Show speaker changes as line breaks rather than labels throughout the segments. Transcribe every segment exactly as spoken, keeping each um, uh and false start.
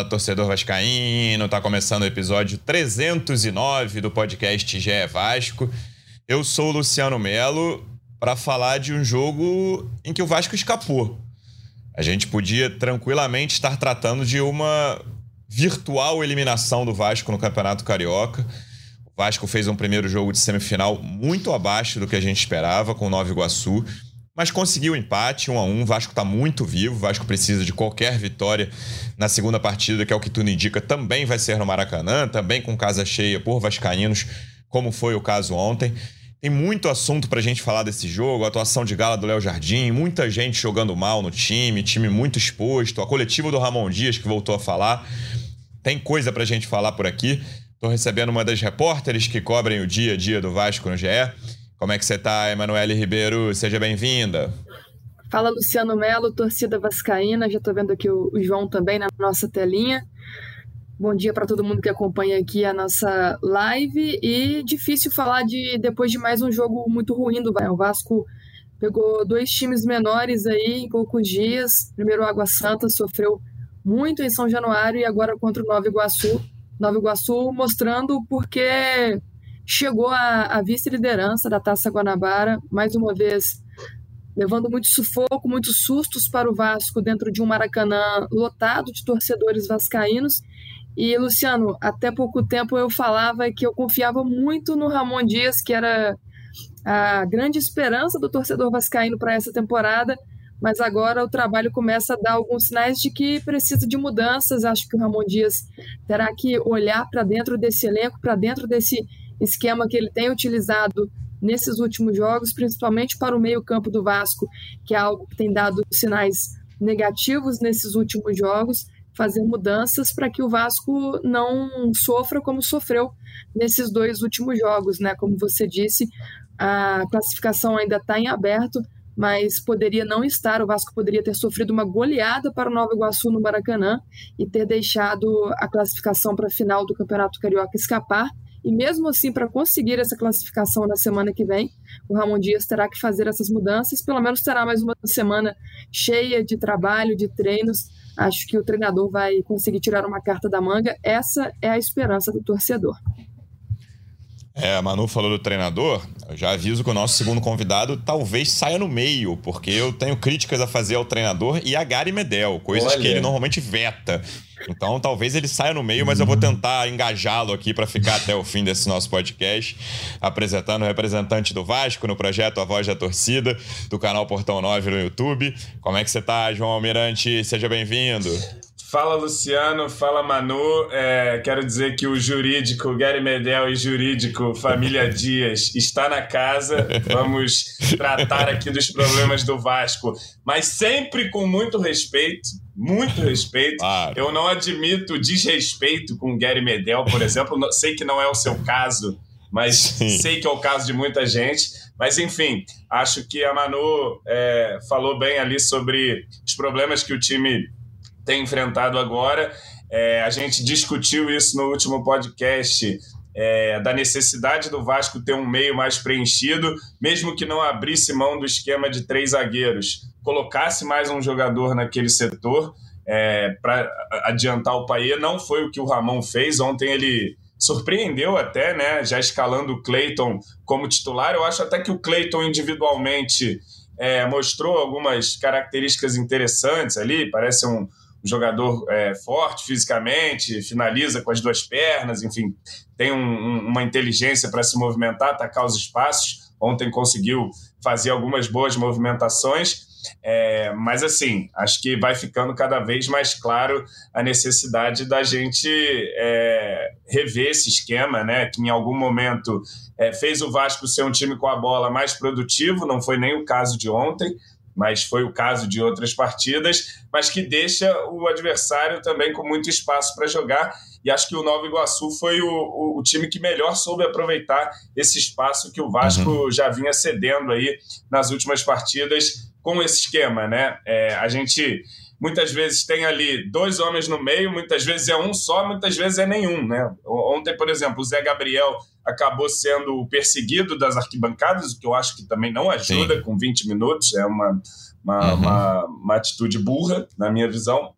Fala, torcedor vascaíno, tá começando o episódio trezentos e nove do podcast G E Vasco. Eu sou o Luciano Melo para falar de um jogo em que o Vasco escapou. A gente podia tranquilamente estar tratando de uma virtual eliminação do Vasco no Campeonato Carioca. O Vasco fez um primeiro jogo de semifinal muito abaixo do que a gente esperava com o Nova Iguaçu, mas conseguiu o empate, um a um. O Vasco está muito vivo, o Vasco precisa de qualquer vitória na segunda partida, que é o que tudo indica, também vai ser no Maracanã, também com casa cheia por vascaínos, como foi o caso ontem. Tem muito assunto pra gente falar desse jogo, a atuação de gala do Léo Jardim, muita gente jogando mal no time, time muito exposto, a coletiva do Ramon Dias que voltou a falar. Tem coisa pra gente falar por aqui. Tô recebendo uma das repórteres que cobrem o dia a dia do Vasco no G E. Como é que você tá, Emanuele Ribeiro? Seja bem-vinda.
Fala, Luciano Melo, torcida vascaína. Já tô vendo aqui o João também na nossa telinha. Bom dia para todo mundo que acompanha aqui a nossa live. E difícil falar de depois de mais um jogo muito ruim do Vasco. O Vasco pegou dois times menores aí em poucos dias. Primeiro o Água Santa sofreu muito em São Januário e agora contra o Nova Iguaçu. Nova Iguaçu mostrando porque chegou à vice-liderança da Taça Guanabara, mais uma vez levando muito sufoco, muitos sustos para o Vasco dentro de um Maracanã lotado de torcedores vascaínos. E, Luciano, até pouco tempo eu falava que eu confiava muito no Ramon Dias, que era a grande esperança do torcedor vascaíno para essa temporada, mas agora o trabalho começa a dar alguns sinais de que precisa de mudanças. Acho que o Ramon Dias terá que olhar para dentro desse elenco, para dentro desse esquema que ele tem utilizado nesses últimos jogos, principalmente para o meio-campo do Vasco, que é algo que tem dado sinais negativos nesses últimos jogos, fazer mudanças para que o Vasco não sofra como sofreu nesses dois últimos jogos, né? Como você disse, a classificação ainda está em aberto, mas poderia não estar. O Vasco poderia ter sofrido uma goleada para o Nova Iguaçu no Maracanã e ter deixado a classificação para a final do Campeonato Carioca escapar. E mesmo assim, para conseguir essa classificação na semana que vem, o Ramon Dias terá que fazer essas mudanças. Pelo menos terá mais uma semana cheia de trabalho, de treinos. Acho que o treinador vai conseguir tirar uma carta da manga. Essa é a esperança do torcedor.
É, a Manu falou do treinador. Eu já aviso que o nosso segundo convidado talvez saia no meio, porque eu tenho críticas a fazer ao treinador e a Gary Medel, coisas Olha. que ele normalmente veta. Então talvez ele saia no meio, mas eu vou tentar engajá-lo aqui para ficar até o fim desse nosso podcast, apresentando o representante do Vasco no projeto A Voz da Torcida, do canal Portão nove no YouTube. Como é que você tá, João Almirante? Seja bem-vindo.
Fala, Luciano. Fala, Manu. É, quero dizer que o jurídico Gary Medel e jurídico Família Dias está na casa. Vamos tratar aqui dos problemas do Vasco, mas sempre com muito respeito. Muito respeito. Claro. Eu não admito desrespeito com o Gary Medel, por exemplo. Sei que não é o seu caso, mas Sim. sei que é o caso de muita gente. Mas, enfim, acho que a Manu é, falou bem ali sobre os problemas que o time tem enfrentado agora. É, a gente discutiu isso no último podcast, é, da necessidade do Vasco ter um meio mais preenchido, mesmo que não abrisse mão do esquema de três zagueiros, colocasse mais um jogador naquele setor é, para adiantar o Payet. Não foi o que o Ramon fez. Ontem ele surpreendeu até, né, já escalando o Cleiton como titular. Eu acho até que o Cleiton individualmente é, mostrou algumas características interessantes ali, parece um jogador é, forte fisicamente, finaliza com as duas pernas, enfim, tem um, um, uma inteligência para se movimentar, atacar os espaços. Ontem conseguiu fazer algumas boas movimentações, é, mas assim, acho que vai ficando cada vez mais claro a necessidade da gente é, rever esse esquema, né, que em algum momento é, fez o Vasco ser um time com a bola mais produtivo. Não foi nem o caso de ontem, mas foi o caso de outras partidas, mas que deixa o adversário também com muito espaço para jogar. E acho que o Nova Iguaçu foi o, o, o time que melhor soube aproveitar esse espaço que o Vasco uhum. já vinha cedendo aí nas últimas partidas com esse esquema, né? É, a gente muitas vezes tem ali dois homens no meio, muitas vezes é um só, muitas vezes é nenhum, né? Ontem, por exemplo, o Zé Gabriel acabou sendo perseguido das arquibancadas, o que eu acho que também não ajuda. Sim. Com vinte minutos, é uma, uma, uhum. uma, uma atitude burra, na minha visão.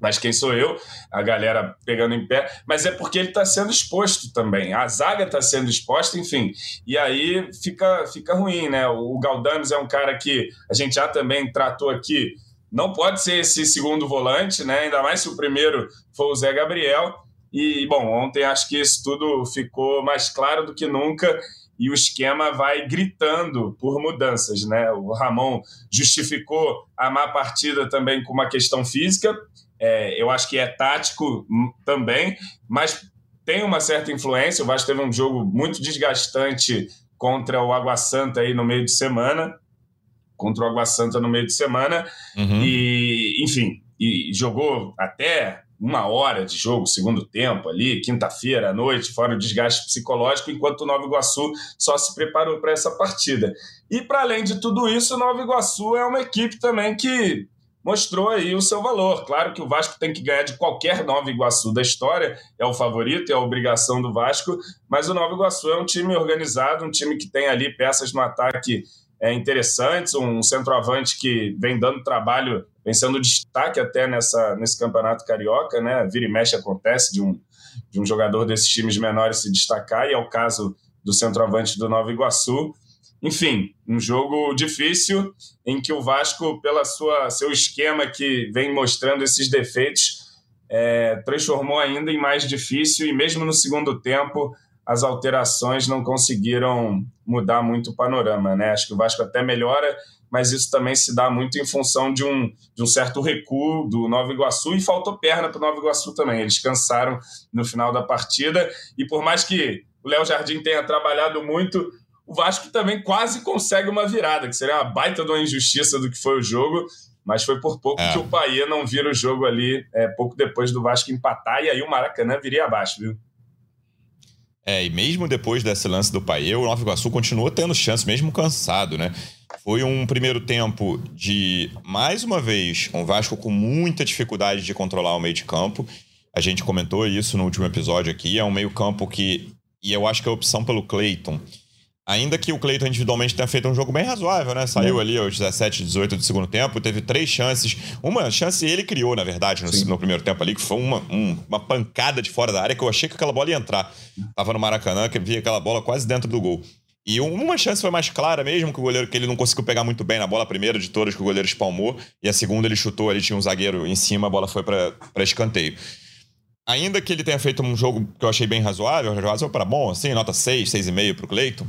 Mas quem sou eu? A galera pegando em pé. Mas é porque ele está sendo exposto também. A zaga está sendo exposta, enfim. E aí fica, fica ruim, né? O Galdames é um cara que a gente já também tratou aqui. Não pode ser esse segundo volante, né? Ainda mais se o primeiro for o Zé Gabriel. E, bom, ontem acho que isso tudo ficou mais claro do que nunca. E o esquema vai gritando por mudanças, né? O Ramon justificou a má partida também com uma questão física. É, eu acho que é tático também, mas tem uma certa influência. O Vasco teve um jogo muito desgastante contra o Água Santa aí no meio de semana, contra o Água Santa no meio de semana,
uhum.
e, enfim, e jogou até uma hora de jogo, segundo tempo ali, quinta-feira à noite, fora o desgaste psicológico, enquanto o Nova Iguaçu só se preparou para essa partida. E, para além de tudo isso, o Nova Iguaçu é uma equipe também que mostrou aí o seu valor. Claro que o Vasco tem que ganhar de qualquer Nova Iguaçu da história, é o favorito, é a obrigação do Vasco, mas o Nova Iguaçu é um time organizado, um time que tem ali peças no ataque é, interessantes, um centroavante que vem dando trabalho, vem sendo destaque até nessa, nesse campeonato carioca, né? Vira e mexe acontece de um, de um jogador desses times menores se destacar, e é o caso do centroavante do Nova Iguaçu. Enfim, um jogo difícil em que o Vasco, pela sua seu esquema que vem mostrando esses defeitos, é, transformou ainda em mais difícil, e mesmo no segundo tempo as alterações não conseguiram mudar muito o panorama, né? Acho que o Vasco até melhora, mas isso também se dá muito em função de um, de um certo recuo do Nova Iguaçu, e faltou perna para o Nova Iguaçu também. Eles cansaram no final da partida, e por mais que o Léo Jardim tenha trabalhado muito, o Vasco também quase consegue uma virada, que seria uma baita de uma injustiça do que foi o jogo, mas foi por pouco é. que o Payet não vira o jogo ali, é, pouco depois do Vasco empatar, e aí o Maracanã viria abaixo, viu?
É, e mesmo depois desse lance do Payet, o Nova Iguaçu continuou tendo chance, mesmo cansado, né? Foi um primeiro tempo de, mais uma vez, um Vasco com muita dificuldade de controlar o meio de campo. A gente comentou isso no último episódio aqui, é um meio campo que, e eu acho que a opção pelo Cleiton, ainda que o Cleiton individualmente tenha feito um jogo bem razoável, né? Saiu ali aos dezessete, dezoito do segundo tempo, teve três chances. Uma chance ele criou, na verdade, no, no primeiro tempo ali, que foi uma, um, uma pancada de fora da área, que eu achei que aquela bola ia entrar. Tava no Maracanã, que via aquela bola quase dentro do gol. E uma chance foi mais clara mesmo, que o goleiro, que ele não conseguiu pegar muito bem na bola, a primeira de todas que o goleiro espalmou, e a segunda ele chutou, ali tinha um zagueiro em cima, a bola foi para escanteio. Ainda que ele tenha feito um jogo que eu achei bem razoável, razoável para bom, assim, nota seis, seis e meio pro Cleiton,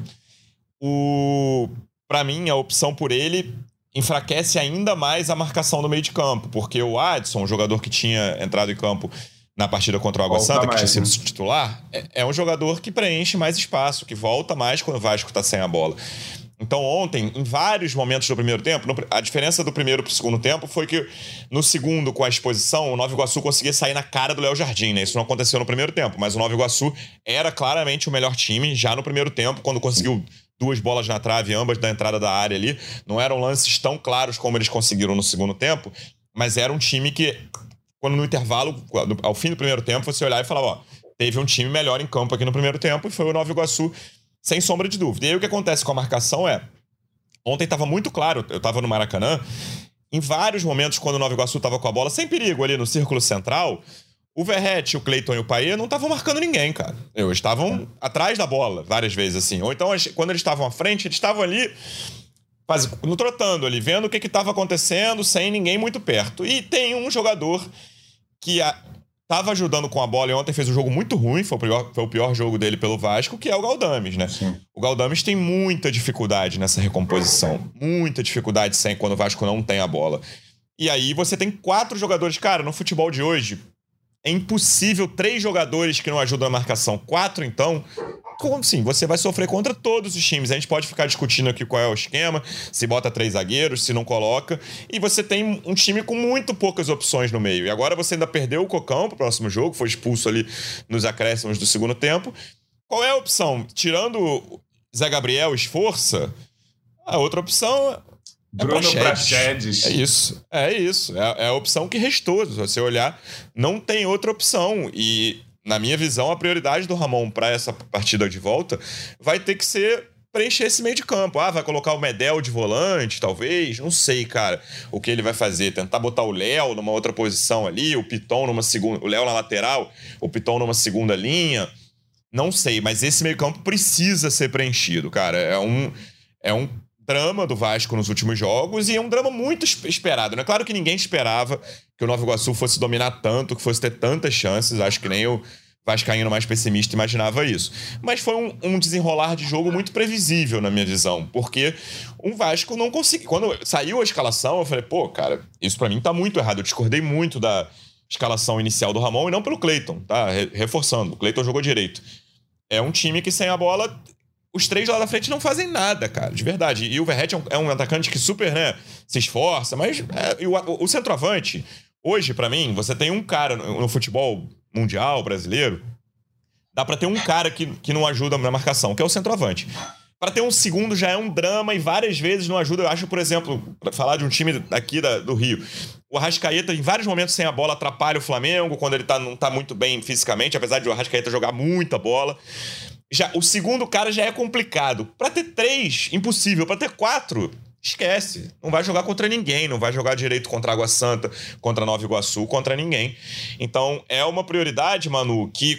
O... Pra mim, a opção por ele enfraquece ainda mais a marcação do meio de campo, porque o Adson, o jogador que tinha entrado em campo na partida contra o Água Santa, que tinha sido titular, é, é um jogador que preenche mais espaço, que volta mais quando o Vasco tá sem a bola. Então ontem, em vários momentos do primeiro tempo, no, a diferença do primeiro pro segundo tempo foi que no segundo, com a exposição, o Nova Iguaçu conseguia sair na cara do Léo Jardim, né? Isso não aconteceu no primeiro tempo, mas o Nova Iguaçu era claramente o melhor time já no primeiro tempo, quando conseguiu duas bolas na trave, ambas da entrada da área ali. Não eram lances tão claros como eles conseguiram no segundo tempo, mas era um time que, quando no intervalo, ao fim do primeiro tempo, você olhar e falar, ó, teve um time melhor em campo aqui no primeiro tempo, e foi o Nova Iguaçu, sem sombra de dúvida. E aí o que acontece com a marcação é, ontem estava muito claro, eu estava no Maracanã, em vários momentos quando o Nova Iguaçu estava com a bola, sem perigo ali no círculo central, o Verrete, o Cleiton e o Payet não estavam marcando ninguém, cara. Eles estavam atrás da bola, várias vezes, assim. Ou então, quando eles estavam à frente, eles estavam ali, faz, no trotando ali, vendo o que estava acontecendo, sem ninguém muito perto. E tem um jogador que estava ajudando com a bola e ontem fez um jogo muito ruim, foi o pior, foi o pior jogo dele pelo Vasco, que é o Galdames, né? Sim. O Galdames tem muita dificuldade nessa recomposição. Muita dificuldade sem quando o Vasco não tem a bola. E aí você tem quatro jogadores, cara, no futebol de hoje, é impossível três jogadores que não ajudam a marcação. Quatro, então, como assim? Você vai sofrer contra todos os times. A gente pode ficar discutindo aqui qual é o esquema, se bota três zagueiros, se não coloca. E você tem um time com muito poucas opções no meio. E agora você ainda perdeu o Cocão pro próximo jogo, foi expulso ali nos acréscimos do segundo tempo. Qual é a opção? Tirando Zé Gabriel, Esforça, a outra opção... É
Bruno Praxedes.
É isso, é isso. É, é a opção que restou. Se você olhar, não tem outra opção. E, na minha visão, a prioridade do Ramon para essa partida de volta vai ter que ser preencher esse meio de campo. Ah, vai colocar o Medel de volante, talvez? Não sei, cara, o que ele vai fazer. Tentar botar o Léo numa outra posição ali, o Piton numa segunda... O Léo na lateral, o Piton numa segunda linha. Não sei, mas esse meio campo precisa ser preenchido, cara. É um... É um drama do Vasco nos últimos jogos e é um drama muito esperado, né? Claro que ninguém esperava que o Nova Iguaçu fosse dominar tanto, que fosse ter tantas chances. Acho que nem o vascaíno mais pessimista imaginava isso. Mas foi um, um desenrolar de jogo muito previsível, na minha visão, porque o Vasco não conseguiu... Quando saiu a escalação, eu falei, pô, cara, isso pra mim tá muito errado. Eu discordei muito da escalação inicial do Ramon e não pelo Cleiton, tá? Reforçando, o Cleiton jogou direito. É um time que sem a bola... Os três lá da frente não fazem nada, cara, de verdade. E o Verratti é um, é um atacante que super, né, se esforça, mas é, o, o centroavante, hoje, pra mim, você tem um cara no, no futebol mundial, brasileiro, dá pra ter um cara que, que não ajuda na marcação, que é o centroavante. Pra ter um segundo já é um drama e várias vezes não ajuda. Eu acho, por exemplo, pra falar de um time aqui da, do Rio, o Arrascaeta, em vários momentos sem a bola, atrapalha o Flamengo, quando ele tá, não tá muito bem fisicamente, apesar de o Arrascaeta jogar muita bola. Já, o segundo cara já é complicado. Pra ter três, impossível. Pra ter quatro, esquece. Não vai jogar contra ninguém. Não vai jogar direito contra Água Santa, contra Nova Iguaçu, contra ninguém. Então, é uma prioridade, Manu, que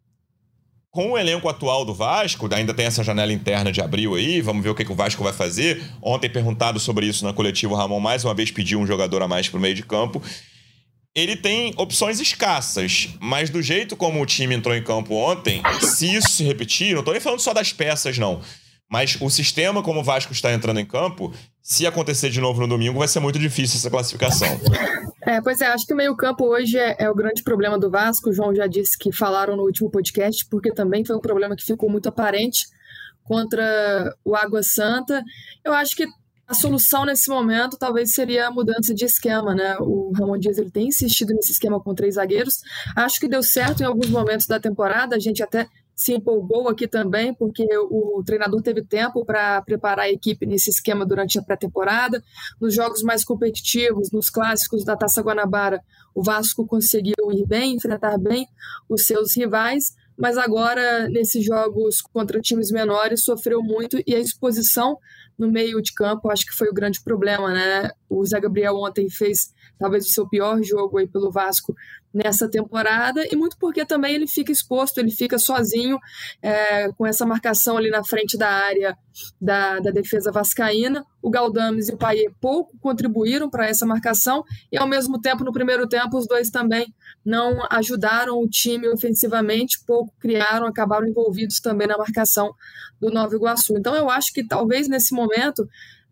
com o elenco atual do Vasco, ainda tem essa janela interna de abril aí, vamos ver o que, que o Vasco vai fazer. Ontem, perguntado sobre isso na coletiva, o Ramon mais uma vez pediu um jogador a mais pro meio de campo. Ele tem opções escassas, mas do jeito como o time entrou em campo ontem, se isso se repetir, não tô nem falando só das peças, não, mas o sistema como o Vasco está entrando em campo, se acontecer de novo no domingo, vai ser muito difícil essa classificação.
É, pois é, acho que o meio-campo hoje é, é o grande problema do Vasco. O João já disse que falaram no último podcast, porque também foi um problema que ficou muito aparente contra o Água Santa. Eu acho que a solução nesse momento talvez seria a mudança de esquema, né? O Ramon Dias ele tem insistido nesse esquema com três zagueiros. Acho que deu certo em alguns momentos da temporada. A gente até se empolgou aqui também, porque o treinador teve tempo para preparar a equipe nesse esquema durante a pré-temporada. Nos jogos mais competitivos, nos clássicos da Taça Guanabara, o Vasco conseguiu ir bem, enfrentar bem os seus rivais. Mas agora, nesses jogos contra times menores, sofreu muito e a exposição no meio de campo, acho que foi o grande problema, né? O Zé Gabriel ontem fez talvez o seu pior jogo aí pelo Vasco nessa temporada, e muito porque também ele fica exposto, ele fica sozinho é, com essa marcação ali na frente da área da, da defesa vascaína. O Galdames e o Payet pouco contribuíram para essa marcação e, ao mesmo tempo, no primeiro tempo, os dois também não ajudaram o time ofensivamente, pouco criaram, acabaram envolvidos também na marcação do Nova Iguaçu. Então eu acho que talvez nesse momento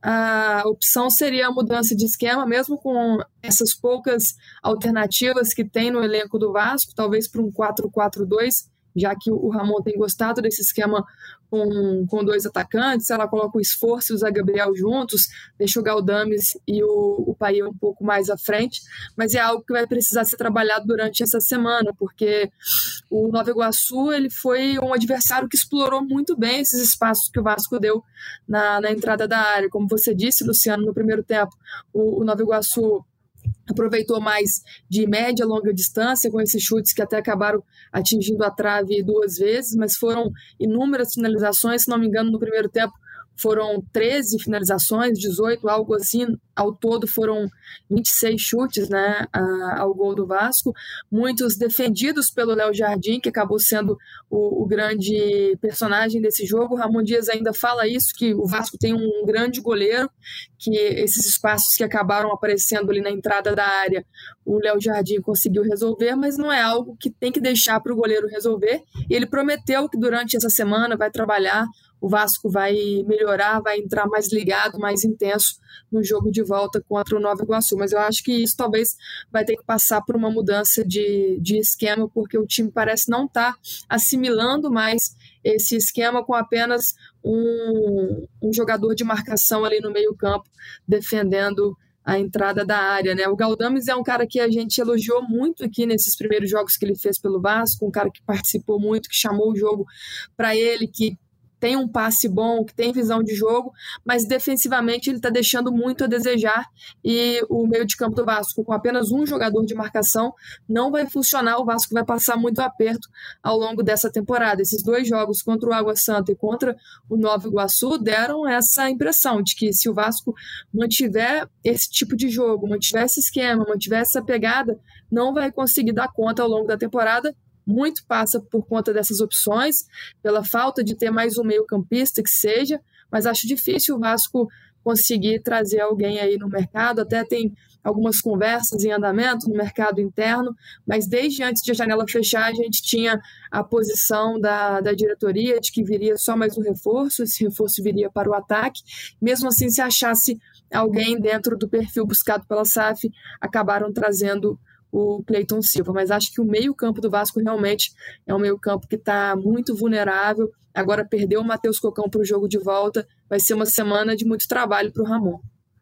a opção seria a mudança de esquema, mesmo com essas poucas alternativas que tem no elenco do Vasco, talvez para um quatro quatro dois, já que o Ramon tem gostado desse esquema com, com dois atacantes. Ela coloca o Esforço e o Zé Gabriel juntos, deixa o Galdames e o, o Payet um pouco mais à frente, mas é algo que vai precisar ser trabalhado durante essa semana, porque o Nova Iguaçu ele foi um adversário que explorou muito bem esses espaços que o Vasco deu na, na entrada da área. Como você disse, Luciano, no primeiro tempo, o, o Nova Iguaçu aproveitou mais de média, longa distância, com esses chutes que até acabaram atingindo a trave duas vezes, mas foram inúmeras finalizações. Se não me engano, no primeiro tempo foram treze finalizações, dezoito, algo assim. Ao todo foram vinte e seis chutes, né, ao gol do Vasco, muitos defendidos pelo Léo Jardim, que acabou sendo o, o grande personagem desse jogo. O Ramon Dias ainda fala isso, que o Vasco tem um grande goleiro, que esses espaços que acabaram aparecendo ali na entrada da área, o Léo Jardim conseguiu resolver, mas não é algo que tem que deixar para o goleiro resolver. E ele prometeu que durante essa semana vai trabalhar, o Vasco vai melhorar, vai entrar mais ligado, mais intenso no jogo de volta contra o Nova Iguaçu. Mas eu acho que isso talvez vai ter que passar por uma mudança de, de esquema, porque o time parece não estar assimilando mais esse esquema com apenas um, um jogador de marcação ali no meio campo, defendendo a entrada da área, né? O Galdames é um cara que a gente elogiou muito aqui nesses primeiros jogos que ele fez pelo Vasco, um cara que participou muito, que chamou o jogo para ele, que tem um passe bom, que tem visão de jogo, mas defensivamente ele está deixando muito a desejar, e o meio de campo do Vasco, com apenas um jogador de marcação, não vai funcionar. O Vasco vai passar muito aperto ao longo dessa temporada. Esses dois jogos, contra o Água Santa e contra o Nova Iguaçu, deram essa impressão de que se o Vasco mantiver esse tipo de jogo, mantiver esse esquema, mantiver essa pegada, não vai conseguir dar conta ao longo da temporada. Muito passa por conta dessas opções, pela falta de ter mais um meio-campista que seja, mas acho difícil o Vasco conseguir trazer alguém aí no mercado. Até tem algumas conversas em andamento no mercado interno, mas desde antes de a janela fechar, a gente tinha a posição da, da diretoria de que viria só mais um reforço, esse reforço viria para o ataque. Mesmo assim, se achasse alguém dentro do perfil buscado pela S A F, acabaram trazendo o Cleiton Silva, mas acho que o meio-campo do Vasco realmente é um meio-campo que está muito vulnerável. Agora perdeu o Matheus Cocão para o jogo de volta, vai ser uma semana de muito trabalho para o Ramon.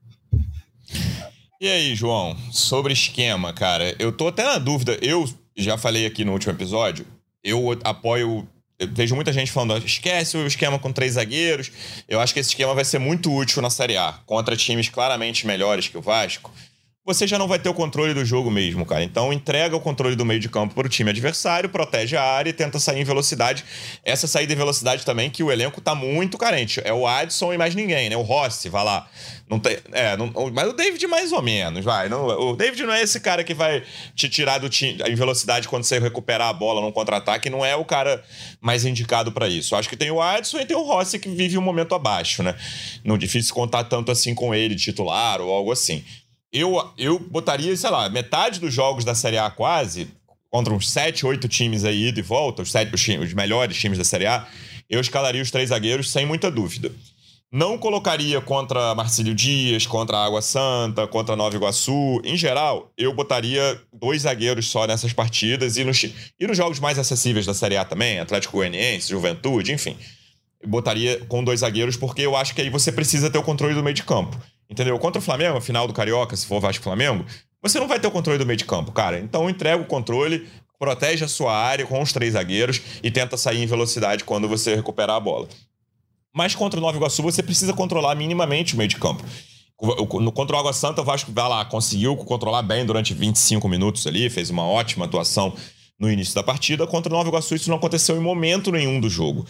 E aí, João, sobre esquema, cara, eu tô até na dúvida, eu já falei aqui no último episódio, eu apoio, eu vejo muita gente falando, esquece o esquema com três zagueiros, eu acho que esse esquema vai ser muito útil na Série A, contra times claramente melhores que o Vasco. Você já não vai ter o controle do jogo mesmo, cara. Então entrega o controle do meio de campo para o time adversário, protege a área e tenta sair em velocidade. Essa saída em velocidade também que o elenco tá muito carente. É o Adson e mais ninguém, né? O Rossi, vai lá. Não tem, é, não, mas o David mais ou menos, vai. Não, o David não é esse cara que vai te tirar do time em velocidade quando você recuperar a bola num contra-ataque. Não é o cara mais indicado para isso. Eu acho que tem o Adson e tem o Rossi que vive um momento abaixo, né? Não é difícil contar tanto assim com ele, titular ou algo assim. Eu, eu botaria, sei lá, metade dos jogos da Série A quase, contra uns sete, oito times aí, ida e volta, os, sete, os, os melhores times da Série A, eu escalaria os três zagueiros sem muita dúvida. Não colocaria contra Marcílio Dias, contra Água Santa, contra Nova Iguaçu. Em geral, eu botaria dois zagueiros só nessas partidas e nos, e nos jogos mais acessíveis da Série A também, Atlético Goianiense, Juventude, enfim. Eu botaria com dois zagueiros porque eu acho que aí você precisa ter o controle do meio de campo. Entendeu? Contra o Flamengo, final do Carioca, se for Vasco e Flamengo, você não vai ter o controle do meio de campo, cara. Então entrega o controle, protege a sua área com os três zagueiros e tenta sair em velocidade quando você recuperar a bola. Mas contra o Nova Iguaçu, você precisa controlar minimamente o meio de campo. Contra o Água Santa, o Vasco vai lá, conseguiu controlar bem durante vinte e cinco minutos ali, fez uma ótima atuação no início da partida. Contra o Nova Iguaçu, isso não aconteceu em momento nenhum do jogo.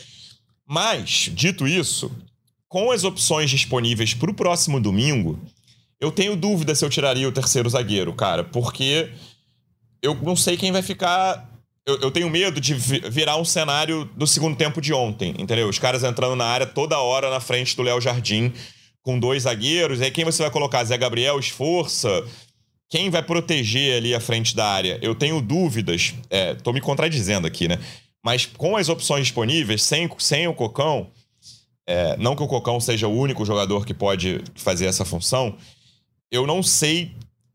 Mas, dito isso, com as opções disponíveis para o próximo domingo, eu tenho dúvida se eu tiraria o terceiro zagueiro, cara, porque eu não sei quem vai ficar. Eu, eu tenho medo de virar um cenário do segundo tempo de ontem, entendeu? Os caras entrando na área toda hora na frente do Léo Jardim com dois zagueiros. Aí quem você vai colocar? Zé Gabriel, Esforça? Quem vai proteger ali a frente da área? Eu tenho dúvidas. É, tô me contradizendo aqui, né? Mas com as opções disponíveis, sem, sem o Cocão, é, não que o Cocão seja o único jogador que pode fazer essa função, eu não sei.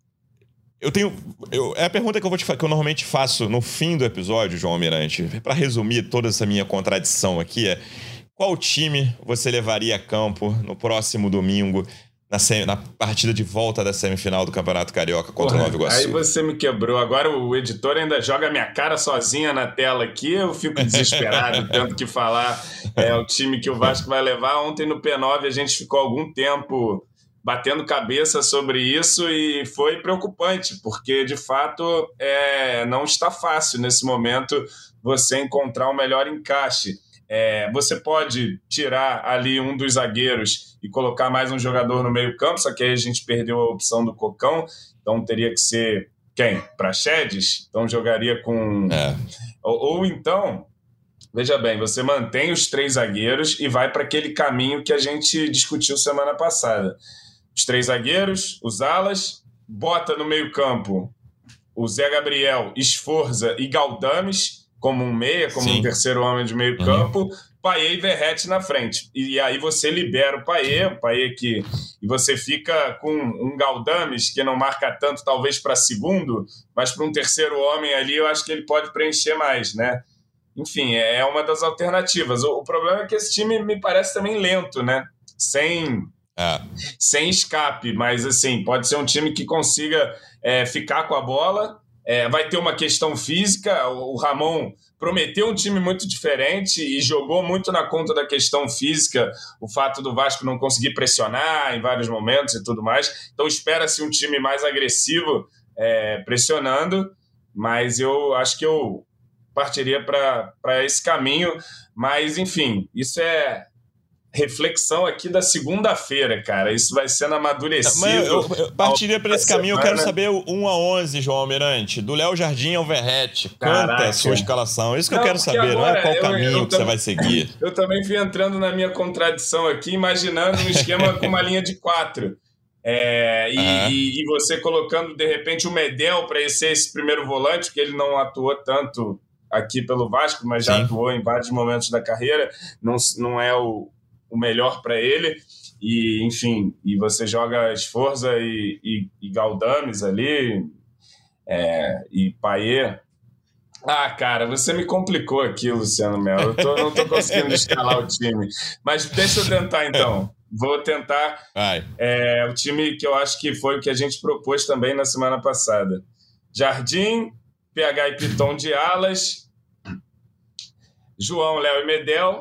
Eu tenho. Eu, é a pergunta que eu, vou te, que eu normalmente faço no fim do episódio, João Almirante, para resumir toda essa minha contradição aqui, é qual time você levaria a campo no próximo domingo, na, sem, na partida de volta da semifinal do Campeonato Carioca contra o Nova Iguaçu?
Aí você me quebrou. Agora o editor ainda joga minha cara sozinha na tela aqui, eu fico desesperado, tendo que falar é, o time que o Vasco vai levar. Ontem no P nove a gente ficou algum tempo batendo cabeça sobre isso e foi preocupante, porque de fato é, não está fácil nesse momento você encontrar o melhor encaixe. É, você pode tirar ali um dos zagueiros e colocar mais um jogador no meio campo, só que aí a gente perdeu a opção do Cocão, então teria que ser quem? Praxedes? Então jogaria com... É. Ou, ou então, veja bem, você mantém os três zagueiros e vai para aquele caminho que a gente discutiu semana passada. Os três zagueiros, os alas, bota no meio campo o Zé Gabriel, Esforza e Galdames como um meia, como Sim. um terceiro homem de meio campo, uhum. Payet e Verratti na frente. E aí você libera o Payet, o Payet que... E você fica com um Galdames que não marca tanto, talvez para segundo, mas para um terceiro homem ali eu acho que ele pode preencher mais, né? Enfim, é uma das alternativas. O, o problema é que esse time me parece também lento, né? Sem... É. Sem escape, mas assim, pode ser um time que consiga é, ficar com a bola, É, vai ter uma questão física, o Ramon prometeu um time muito diferente e jogou muito na conta da questão física, o fato do Vasco não conseguir pressionar em vários momentos e tudo mais. Então espera-se um time mais agressivo é, pressionando, mas eu acho que eu partiria para esse caminho. Mas, enfim, isso é reflexão aqui da segunda-feira, cara. Isso vai sendo amadurecido.
Mas eu, eu partiria para esse caminho. Eu quero saber o um a onze, João Almirante. Do Léo Jardim ao Verrete. Quanto é a sua escalação? Isso que não, eu quero saber. Não é qual eu, caminho eu, eu que tam... você vai seguir.
Eu também fui entrando na minha contradição aqui, imaginando um esquema com uma linha de quatro. É, e, uhum. e, e você colocando, de repente, o Medel para ser esse primeiro volante, que ele não atuou tanto aqui pelo Vasco, mas já Sim. atuou em vários momentos da carreira. Não, não é o o melhor para ele, e enfim, e você joga Sforza e, e, e Galdames ali, é, e Payet. Ah, cara, você me complicou aqui, Luciano Melo, eu tô, não tô conseguindo escalar o time, mas deixa eu tentar então, vou tentar é, o time que eu acho que foi o que a gente propôs também na semana passada. Jardim, P H e Piton de alas, João, Léo e Medel,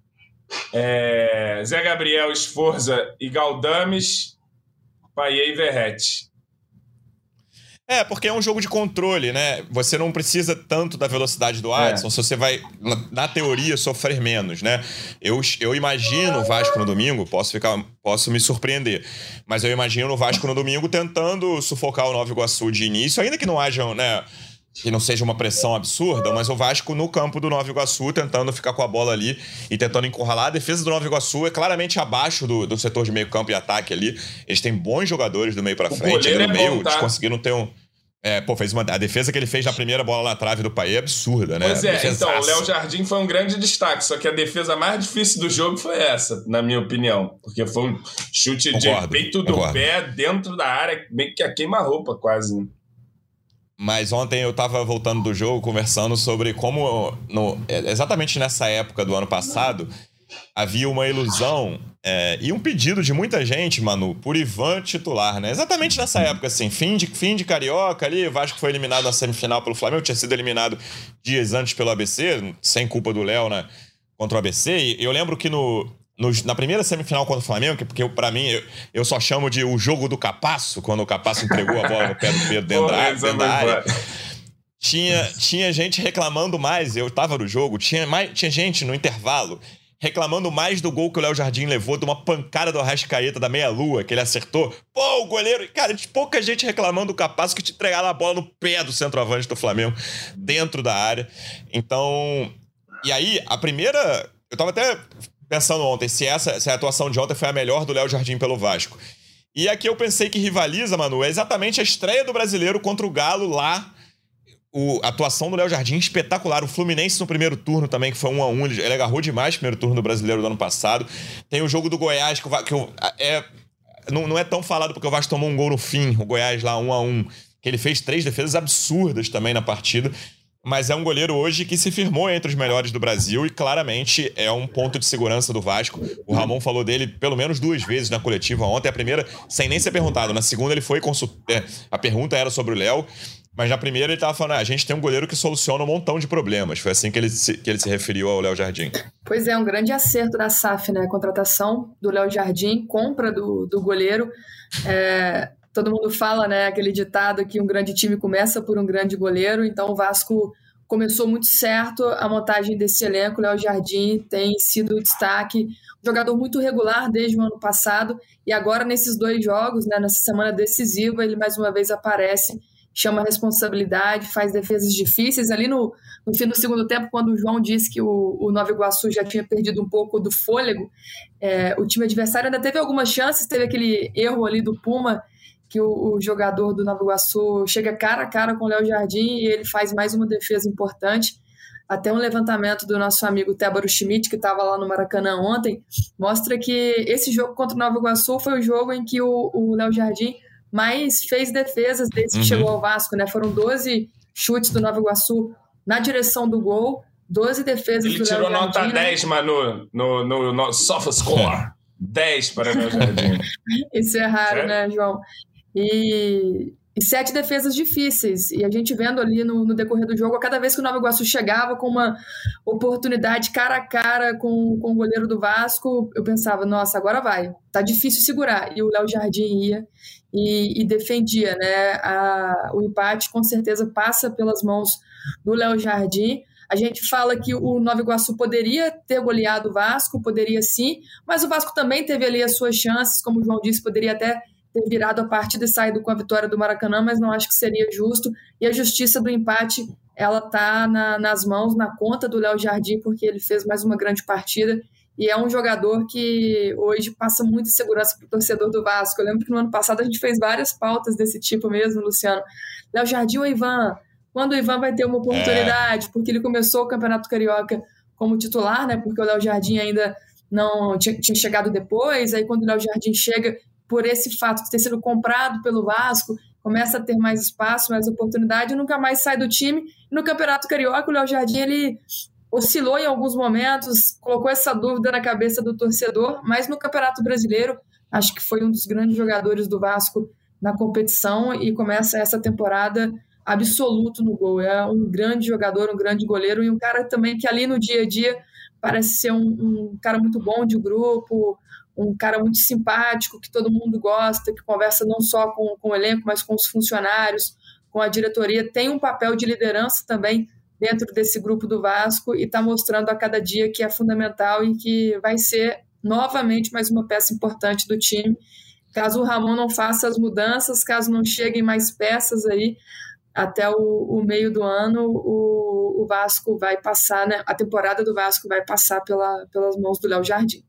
É, Zé Gabriel, Sforza e Galdames, Payet e Verrete.
É, porque é um jogo de controle, né? Você não precisa tanto da velocidade do Adson, é. se você vai, na, na teoria, sofrer menos, né? Eu, eu imagino o Vasco no domingo, posso, ficar, posso me surpreender, mas eu imagino o Vasco no domingo tentando sufocar o Nova Iguaçu de início, ainda que não haja, né, que não seja uma pressão absurda, mas o Vasco no campo do Nova Iguaçu tentando ficar com a bola ali e tentando encurralar. A defesa do Nova Iguaçu é claramente abaixo do, do setor de meio campo e ataque ali. Eles têm bons jogadores do meio pra frente. Ali no meio, é bom, tá? Eles conseguiram ter um... É, pô, fez uma, a defesa que ele fez na primeira bola na trave do Payet é absurda, né?
Pois é, então, o Léo Jardim foi um grande destaque, só que a defesa mais difícil do jogo foi essa, na minha opinião, porque foi um chute concordo, de peito do concordo. pé dentro da área, meio que a queima-roupa quase, né?
Mas ontem eu tava voltando do jogo conversando sobre como, no, exatamente nessa época do ano passado, havia uma ilusão é, e um pedido de muita gente, Manu, por Ivan titular, né? Exatamente nessa época, assim, fim de, fim de Carioca ali, o Vasco foi eliminado na semifinal pelo Flamengo, tinha sido eliminado dias antes pelo A B C, sem culpa do Léo, né, contra o A B C, e eu lembro que no... No, na primeira semifinal contra o Flamengo, porque eu, pra mim, eu, eu só chamo de o jogo do Capasso, quando o Capasso entregou a bola no pé do Pedro dentro, Pô, da, dentro da área. Tinha, tinha gente reclamando mais, eu tava no jogo, tinha, mais, tinha gente no intervalo reclamando mais do gol que o Léo Jardim levou, de uma pancada do Arrascaeta da meia-lua, que ele acertou. Pô, o goleiro... Cara, de pouca gente reclamando do Capasso que te entregaram a bola no pé do centroavante do Flamengo, dentro da área. Então... E aí, a primeira... Eu tava até... pensando ontem, se, essa, se a atuação de ontem foi a melhor do Léo Jardim pelo Vasco. E aqui eu pensei que rivaliza, Manu, é exatamente a estreia do Brasileiro contra o Galo lá. O, a atuação do Léo Jardim espetacular. O Fluminense no primeiro turno também, que foi um a um. Ele, ele agarrou demais o primeiro turno do Brasileiro do ano passado. Tem o jogo do Goiás, que, o, que o, é, não, não é tão falado porque o Vasco tomou um gol no fim. O Goiás lá um a um. Que ele fez três defesas absurdas também na partida. Mas é um goleiro hoje que se firmou entre os melhores do Brasil e claramente é um ponto de segurança do Vasco. O Ramon falou dele pelo menos duas vezes na coletiva ontem. A primeira, sem nem ser perguntado. Na segunda, ele foi consult... é, a pergunta era sobre o Léo, mas na primeira ele tava falando, ah, a gente tem um goleiro que soluciona um montão de problemas. Foi assim que ele se, que ele se referiu ao Léo Jardim.
Pois é, um grande acerto da S A F, né? A contratação do Léo Jardim, compra do, do goleiro. É... Todo mundo fala, né, aquele ditado que um grande time começa por um grande goleiro, então o Vasco começou muito certo a montagem desse elenco. O Léo Jardim tem sido o destaque, um jogador muito regular desde o ano passado, e agora nesses dois jogos, né, nessa semana decisiva, ele mais uma vez aparece, chama a responsabilidade, faz defesas difíceis. Ali no, no fim do segundo tempo, quando o João disse que o, o Nova Iguaçu já tinha perdido um pouco do fôlego, é, o time adversário ainda teve algumas chances, teve aquele erro ali do Puma, que o, o jogador do Nova Iguaçu chega cara a cara com o Léo Jardim e ele faz mais uma defesa importante. Até um levantamento do nosso amigo Tébaro Schmidt, que estava lá no Maracanã ontem, mostra que esse jogo contra o Nova Iguaçu foi o jogo em que o, o Léo Jardim mais fez defesas desde uhum. que chegou ao Vasco, né? Foram doze chutes do Nova Iguaçu na direção do gol, doze defesas
ele
do Léo Jardim.
Ele tirou nota né? dez, Manu, no, no, no SofaScore. dez para o Léo Jardim.
Isso é raro, Sério? né, João? E, e sete defesas difíceis. E a gente vendo ali no, no decorrer do jogo, cada vez que o Nova Iguaçu chegava com uma oportunidade cara a cara com, com o goleiro do Vasco, eu pensava, nossa, agora vai, tá difícil segurar. E o Léo Jardim ia e, e defendia, né? A, o empate com certeza passa pelas mãos do Léo Jardim. A gente fala que o Nova Iguaçu poderia ter goleado o Vasco, poderia sim, mas o Vasco também teve ali as suas chances, como o João disse, poderia até ter virado a partida e saído com a vitória do Maracanã, mas não acho que seria justo. E a justiça do empate, ela está na, nas mãos, na conta do Léo Jardim, porque ele fez mais uma grande partida e é um jogador que hoje passa muita segurança para o torcedor do Vasco. Eu lembro que no ano passado a gente fez várias pautas desse tipo mesmo, Luciano. Léo Jardim ou Ivan? Quando o Ivan vai ter uma oportunidade? É. Porque ele começou o Campeonato Carioca como titular, né? Porque o Léo Jardim ainda não tinha, tinha chegado depois. Aí quando o Léo Jardim chega, por esse fato de ter sido comprado pelo Vasco, começa a ter mais espaço, mais oportunidade, e nunca mais sai do time. E no Campeonato Carioca, o Léo Jardim, ele oscilou em alguns momentos, colocou essa dúvida na cabeça do torcedor, mas no Campeonato Brasileiro, acho que foi um dos grandes jogadores do Vasco na competição e começa essa temporada absoluto no gol. É um grande jogador, um grande goleiro e um cara também que ali no dia a dia parece ser um, um cara muito bom de grupo, um cara muito simpático, que todo mundo gosta, que conversa não só com, com o elenco, mas com os funcionários, com a diretoria. Tem um papel de liderança também dentro desse grupo do Vasco e está mostrando a cada dia que é fundamental e que vai ser novamente mais uma peça importante do time. Caso o Ramon não faça as mudanças, caso não cheguem mais peças aí, até o, o meio do ano, o, o Vasco vai passar, né? A temporada do Vasco vai passar pela, pelas mãos do Léo Jardim.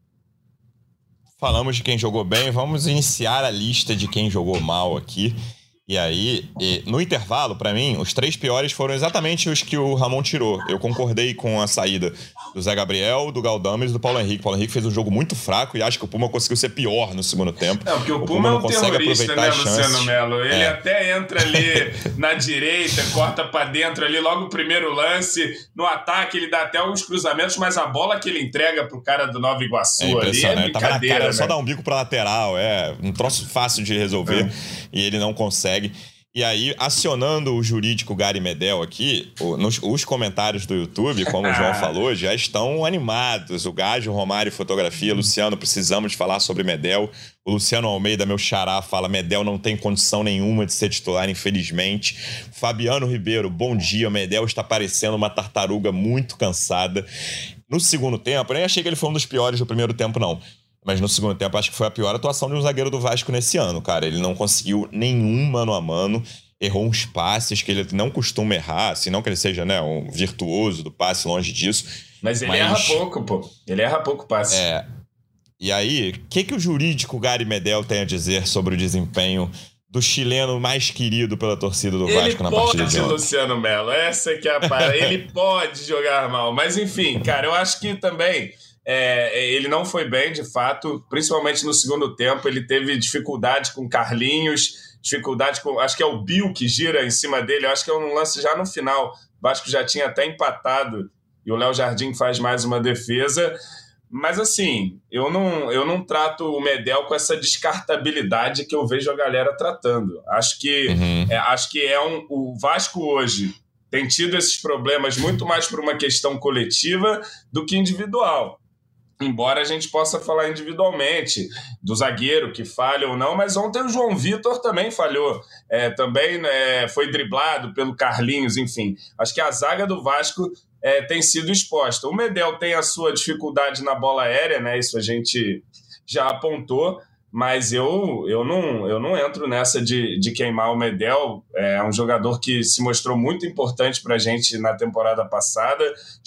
Falamos de quem jogou bem, vamos iniciar a lista de quem jogou mal aqui. E aí, e no intervalo, pra mim, os três piores foram exatamente os que o Ramon tirou. Eu concordei com a saída do Zé Gabriel, do Galdames e do Paulo Henrique. O Paulo Henrique fez um jogo muito fraco e acho que o Puma conseguiu ser pior no segundo tempo.
Não, porque o, o Puma, Puma não é um consegue terrorista, né, Luciano Melo? Ele é. até entra ali na direita, corta pra dentro ali, logo o primeiro lance. No ataque ele dá até alguns cruzamentos, mas a bola que ele entrega pro cara do Nova Iguaçu
é
ali é
ele tava na cara,
né?
Só dar um bico pra lateral, é um troço fácil de resolver é. E ele não consegue. E aí, acionando o jurídico Gary Medel aqui, nos, os comentários do YouTube, como o João falou, já estão animados. O Gajo, Romário, fotografia. Luciano, precisamos falar sobre Medel. O Luciano Almeida, meu xará, fala: Medel não tem condição nenhuma de ser titular, infelizmente. Fabiano Ribeiro, bom dia. Medel está parecendo uma tartaruga muito cansada. No segundo tempo, eu nem achei que ele foi um dos piores do primeiro tempo, não. Mas no segundo tempo, acho que foi a pior atuação de um zagueiro do Vasco nesse ano, cara. Ele não conseguiu nenhum mano a mano, errou uns passes que ele não costuma errar, assim, não que ele seja, né, um virtuoso do passe, longe disso.
Mas ele mas... erra pouco, pô. Ele erra pouco passe.
É. E aí, o que, que o jurídico Gary Medel tem a dizer sobre o desempenho do chileno mais querido pela torcida do
ele
Vasco na partida de ontem?
Ele pode, Luciano Melo, essa que é a parada. Ele pode jogar mal. Mas, enfim, cara, eu acho que também... É, ele não foi bem, de fato, principalmente no segundo tempo. Ele teve dificuldade com Carlinhos, dificuldade com... Acho que é o Bill que gira em cima dele. Eu acho que é um lance já no final. O Vasco já tinha até empatado e o Léo Jardim faz mais uma defesa. Mas, assim, eu não, eu não trato o Medel com essa descartabilidade que eu vejo a galera tratando. Acho que, uhum. é, acho que é um, o Vasco hoje tem tido esses problemas muito mais por uma questão coletiva do que individual. Embora a gente possa falar individualmente do zagueiro que falha ou não, mas ontem o João Vitor também falhou. É, também é, foi driblado pelo Carlinhos, enfim. Acho que a zaga do Vasco é, tem sido exposta. O Medel tem a sua dificuldade na bola aérea, né? Isso a gente já apontou, mas eu, eu, não, eu não entro nessa de, de queimar o Medel. É um jogador que se mostrou muito importante para a gente na temporada passada,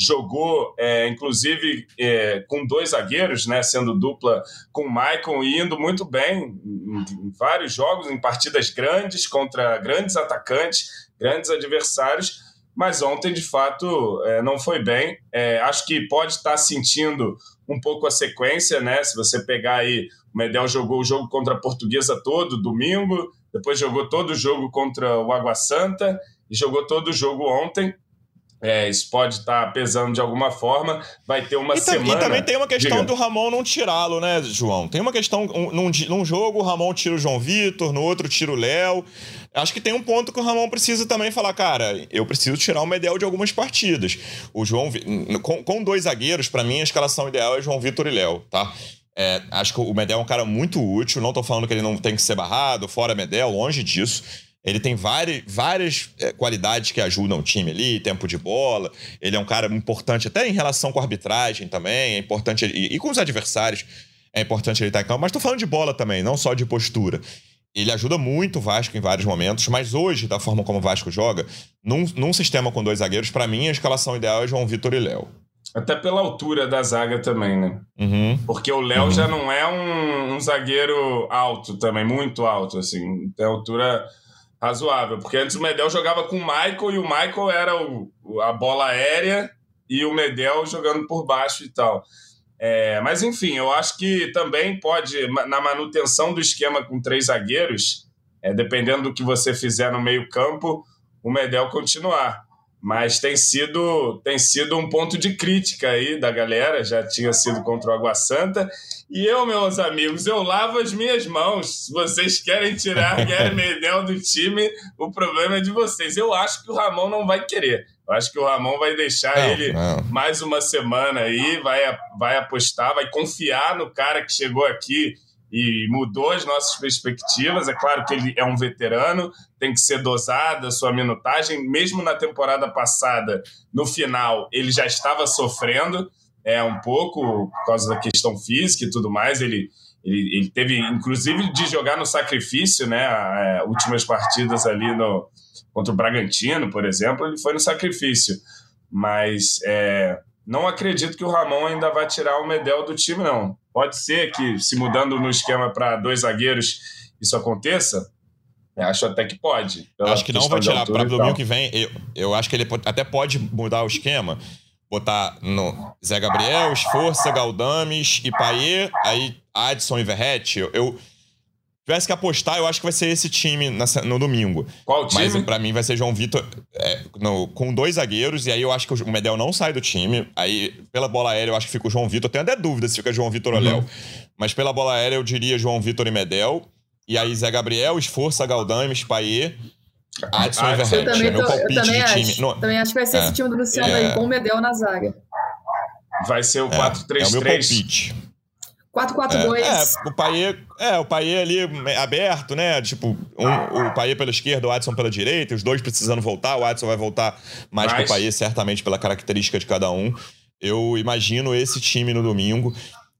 jogou é, inclusive é, com dois zagueiros, né, sendo dupla com o Maicon e indo muito bem em, em vários jogos, em partidas grandes contra grandes atacantes, grandes adversários, mas ontem de fato é, não foi bem. É, acho que pode estar sentindo um pouco a sequência, né? Se você pegar aí, o Medel jogou o jogo contra a Portuguesa todo domingo, depois jogou todo o jogo contra o Água Santa e jogou todo o jogo ontem. É, isso pode estar tá pesando de alguma forma. Vai ter uma
e
semana...
E também tem uma questão
Diga.
do Ramon não tirá-lo, né, João? Tem uma questão... Um, num, num jogo, o Ramon tira o João Vitor, no outro tira o Léo. Acho que tem um ponto que o Ramon precisa também falar, cara, eu preciso tirar o Medel de algumas partidas. O João... Com, com dois zagueiros, pra mim, a escalação ideal é João Vitor e Léo, tá? É, acho que o Medel é um cara muito útil. Não tô falando que ele não tem que ser barrado, fora Medel, longe disso. Ele tem várias, várias é, qualidades que ajudam o time ali, tempo de bola. Ele é um cara importante até em relação com a arbitragem também. É importante ele, e, e com os adversários é importante ele estar em campo. Mas tô falando de bola também, não só de postura. Ele ajuda muito o Vasco em vários momentos, mas hoje, da forma como o Vasco joga, num, num sistema com dois zagueiros, pra mim a escalação ideal é João Vitor e Léo.
Até pela altura da zaga também, né?
Uhum.
Porque o Léo
uhum. já
não é um, um zagueiro alto também, muito alto, assim. Tem altura... razoável, porque antes o Medel jogava com o Michael e o Michael era o, a bola aérea e o Medel jogando por baixo e tal. É, mas enfim, eu acho que também pode, na manutenção do esquema com três zagueiros, é, dependendo do que você fizer no meio campo, o Medel continuar. Mas tem sido, tem sido um ponto de crítica aí da galera, já tinha sido contra o Água Santa. E eu, meus amigos, eu lavo as minhas mãos. Se vocês querem tirar Gary Medel do time, o problema é de vocês. Eu acho que o Ramon não vai querer. Eu acho que o Ramon vai deixar não, ele não. mais uma semana aí, vai, vai apostar, vai confiar no cara que chegou aqui e mudou as nossas perspectivas. É claro que ele é um veterano, tem que ser dosada a sua minutagem. Mesmo na temporada passada, no final, ele já estava sofrendo é, um pouco por causa da questão física e tudo mais. Ele, ele, ele teve, inclusive, de jogar no sacrifício, né? As últimas partidas ali no, contra o Bragantino, por exemplo, ele foi no sacrifício. Mas é, não acredito que o Ramon ainda vai tirar o Medel do time, não. Pode ser que, se mudando no esquema para dois zagueiros, isso aconteça. Eu acho até que pode.
Acho que não vai tirar. Para domingo que vem, eu, eu acho que ele até pode mudar o esquema. Botar no Zé Gabriel, Esforça, Galdames e Payet, aí Adson e Verratti. Eu, eu tivesse que apostar, eu acho que vai ser esse time na, no domingo.
Qual time?
Mas pra mim vai ser João Vitor é, no, com dois zagueiros, e aí eu acho que o Medel não sai do time. Aí, pela bola aérea, eu acho que fica o João Vitor. Tenho até dúvida se fica João Vitor uhum. ou Léo. Mas pela bola aérea, eu diria João Vitor e Medel. E aí Zé Gabriel, Esforça, Galdames, Payet, Adson e Verratti.
Eu também,
é meu
tô,
palpite
eu também
de time.
acho.
No,
também acho que vai ser é, esse time do Luciano é, aí, com o Medel na zaga.
Vai ser o quatro três três.
É, é o meu palpite.
quatro quatro dois.
É, é, o Payet, é, o Payet ali aberto, né? Tipo, um, o Payet pela esquerda, o Adson pela direita, os dois precisando voltar. O Adson vai voltar mais Mas... que o Payet, certamente pela característica de cada um. Eu imagino esse time no domingo.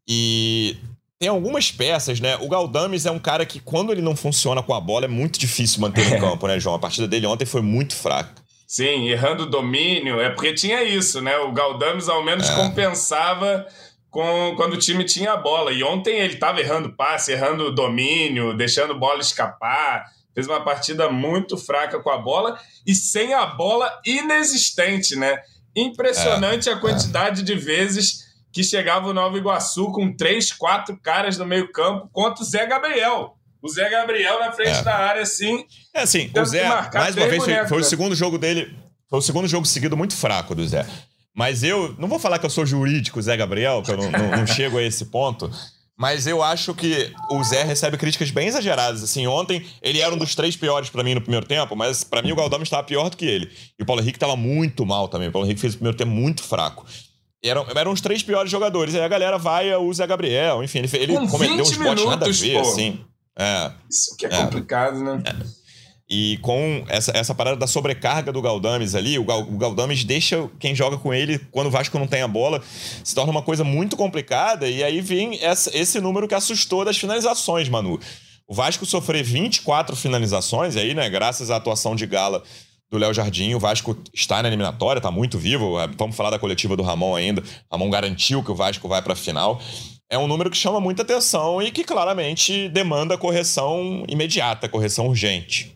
E tem algumas peças, né? O Galdames é um cara que, quando ele não funciona com a bola, é muito difícil manter no campo, né, João? A partida dele ontem foi muito fraca.
Sim, errando o domínio. É porque tinha isso, né? O Galdames ao menos é. compensava com, quando o time tinha a bola. E ontem ele estava errando passe, errando domínio, deixando bola escapar. Fez uma partida muito fraca com a bola e sem a bola inexistente, né? Impressionante é. a quantidade é. de vezes que chegava o Nova Iguaçu com três, quatro caras no meio campo contra o Zé Gabriel. O Zé Gabriel na frente é. da área, assim...
É assim, o Zé, mais uma vez, foi, foi o segundo jogo dele... Foi o segundo jogo seguido muito fraco do Zé. Mas eu... Não vou falar que eu sou jurídico Zé Gabriel, que eu não, não, não chego a esse ponto. Mas eu acho que o Zé recebe críticas bem exageradas. Assim, ontem ele era um dos três piores pra mim no primeiro tempo, mas pra mim o Galdames estava pior do que ele. E o Paulo Henrique estava muito mal também. O Paulo Henrique fez o primeiro tempo muito fraco. Eram, eram os três piores jogadores. Aí a galera vai o Zé Gabriel. Enfim, ele, ele cometeu uns botes nada a ver, pô. assim. É,
Isso que é, é complicado, né?
É. E com essa, essa parada da sobrecarga do Galdames ali, o, Gal, o Galdames deixa quem joga com ele, quando o Vasco não tem a bola, se torna uma coisa muito complicada. E aí vem essa, esse número que assustou das finalizações, Manu. O Vasco sofrer vinte e quatro finalizações, e aí, né, graças à atuação de gala do Léo Jardim, o Vasco está na eliminatória, está muito vivo. Vamos falar da coletiva do Ramon ainda. Ramon garantiu que o Vasco vai para a final. É um número que chama muita atenção e que claramente demanda correção imediata, correção urgente.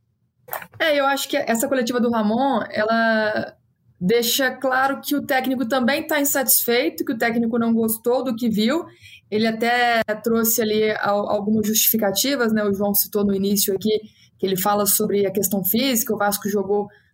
É, eu acho que essa coletiva do Ramon, ela deixa claro que o técnico também está insatisfeito, que o técnico não gostou do que viu. Ele até trouxe ali algumas justificativas, né? O João citou no início aqui, que ele fala sobre a questão física, o Vasco jogou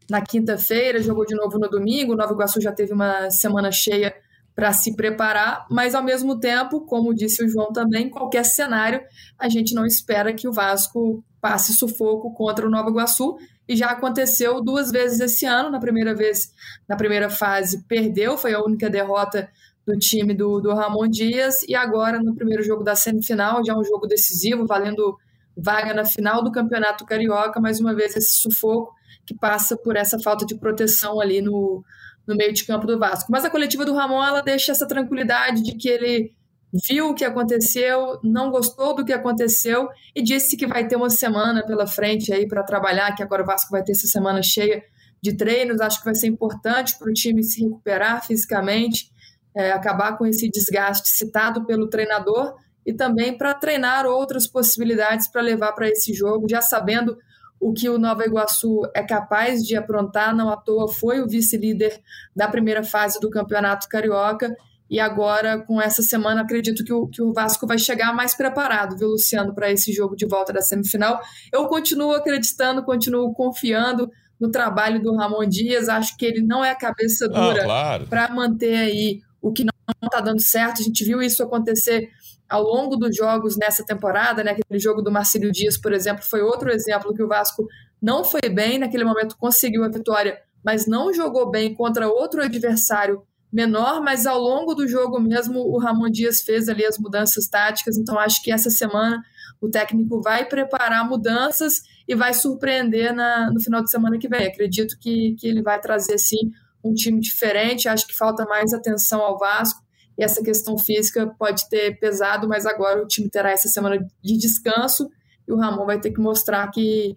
na quinta-feira, jogou de novo no domingo. O Nova Iguaçu já teve uma semana cheia para se preparar, mas ao mesmo tempo, como disse o João também, em qualquer cenário, a gente não espera que o Vasco passe sufoco contra o Nova Iguaçu, e já aconteceu duas vezes esse ano. Na primeira vez, na primeira fase, perdeu, foi a única derrota do time do, do Ramon Dias, e agora no primeiro jogo da semifinal, já um jogo decisivo, valendo vaga na final do Campeonato Carioca, mais uma vez esse sufoco que passa por essa falta de proteção ali no, no meio de campo do Vasco. Mas a coletiva do Ramon, ela deixa essa tranquilidade de que ele viu o que aconteceu, não gostou do que aconteceu e disse que vai ter uma semana pela frente aí para trabalhar, que agora o Vasco vai ter essa semana cheia de treinos. Acho que vai ser importante para o time se recuperar fisicamente, é, acabar com esse desgaste citado pelo treinador e também para treinar outras possibilidades para levar para esse jogo, já sabendo o que o Nova Iguaçu é capaz de aprontar. Não à toa foi o vice-líder da primeira fase do Campeonato Carioca. E agora, com essa semana, acredito que o, que o Vasco vai chegar mais preparado, viu, Luciano, para esse jogo de volta da semifinal. Eu continuo acreditando, continuo confiando no trabalho do Ramon Dias. Acho que ele não é a cabeça dura ah, claro. para manter aí o que não está dando certo. A gente viu isso acontecer ao longo dos jogos nessa temporada, né? Aquele jogo do Marcílio Dias, por exemplo, foi outro exemplo que o Vasco não foi bem. Naquele momento conseguiu a vitória, mas não jogou bem contra outro adversário menor, mas ao longo do jogo mesmo o Ramon Dias fez ali as mudanças táticas. Então acho que essa semana o técnico vai preparar mudanças e vai surpreender na, no final de semana que vem. Acredito que, que ele vai trazer sim um time diferente. Acho que falta mais atenção ao Vasco e essa questão física pode ter pesado, mas agora o time terá essa semana de descanso e o Ramon vai ter que mostrar que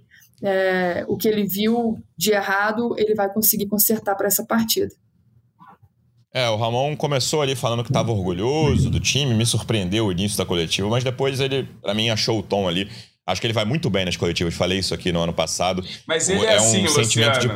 é, o que ele viu de errado ele vai conseguir consertar para essa partida.
É, o Ramon começou ali falando que estava orgulhoso do time, me surpreendeu o início da coletiva, mas depois ele, pra mim, achou o tom ali. Acho que ele vai muito bem nas coletivas, falei isso aqui no ano passado.
Mas ele é, é assim, um sentimento de...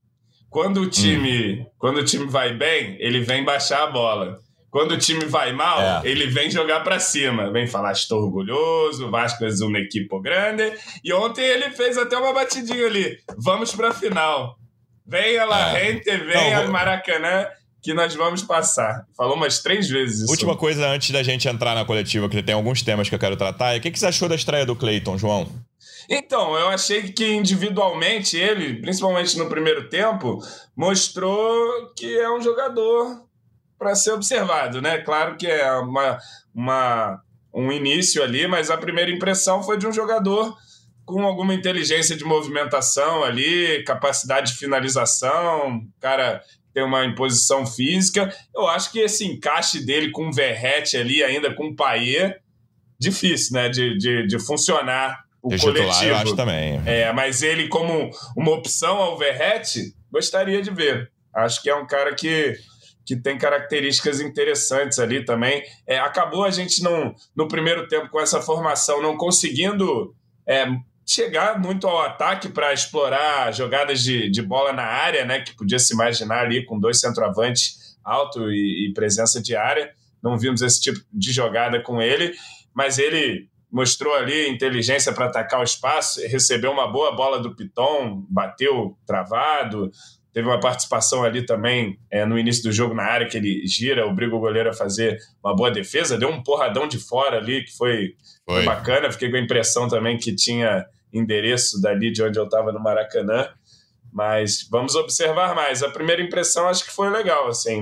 quando o time, hum. quando o time vai bem, ele vem baixar a bola. Quando o time vai mal, é. ele vem jogar pra cima, vem falar, estou orgulhoso, o Vasco é uma equipe grande, e ontem ele fez até uma batidinha ali, vamos pra final. Venha lá, é. gente, venha ao Maracanã, que nós vamos passar. Falou umas três vezes isso.
Última coisa antes da gente entrar na coletiva, que tem alguns temas que eu quero tratar. O que, que você achou da estreia do Cleiton, João?
Então, eu achei que individualmente ele, principalmente no primeiro tempo, mostrou que é um jogador para ser observado, né? Claro que é uma, uma, um início ali, mas a primeira impressão foi de um jogador com alguma inteligência de movimentação ali, capacidade de finalização, cara... tem uma imposição física. Eu acho que esse encaixe dele com o Verratti ali, ainda com o Payet, difícil, né? De, de, de funcionar o de coletivo. Titular, eu acho também. É, mas ele, como uma opção ao Verratti, gostaria de ver. Acho que é um cara que, que tem características interessantes ali também. É, acabou a gente, não, no primeiro tempo, com essa formação, não conseguindo... É, chegar muito ao ataque para explorar jogadas de, de bola na área, né, que podia se imaginar ali com dois centroavantes alto e, e presença de área. Não vimos esse tipo de jogada com ele, mas ele mostrou ali inteligência para atacar o espaço, recebeu uma boa bola do Piton, bateu travado, teve uma participação ali também é, no início do jogo na área que ele gira, obriga o goleiro a fazer uma boa defesa, deu um porradão de fora ali que foi, foi. foi bacana. Fiquei com a impressão também que tinha endereço dali de onde eu estava no Maracanã, mas vamos observar mais. A primeira impressão acho que foi legal, assim,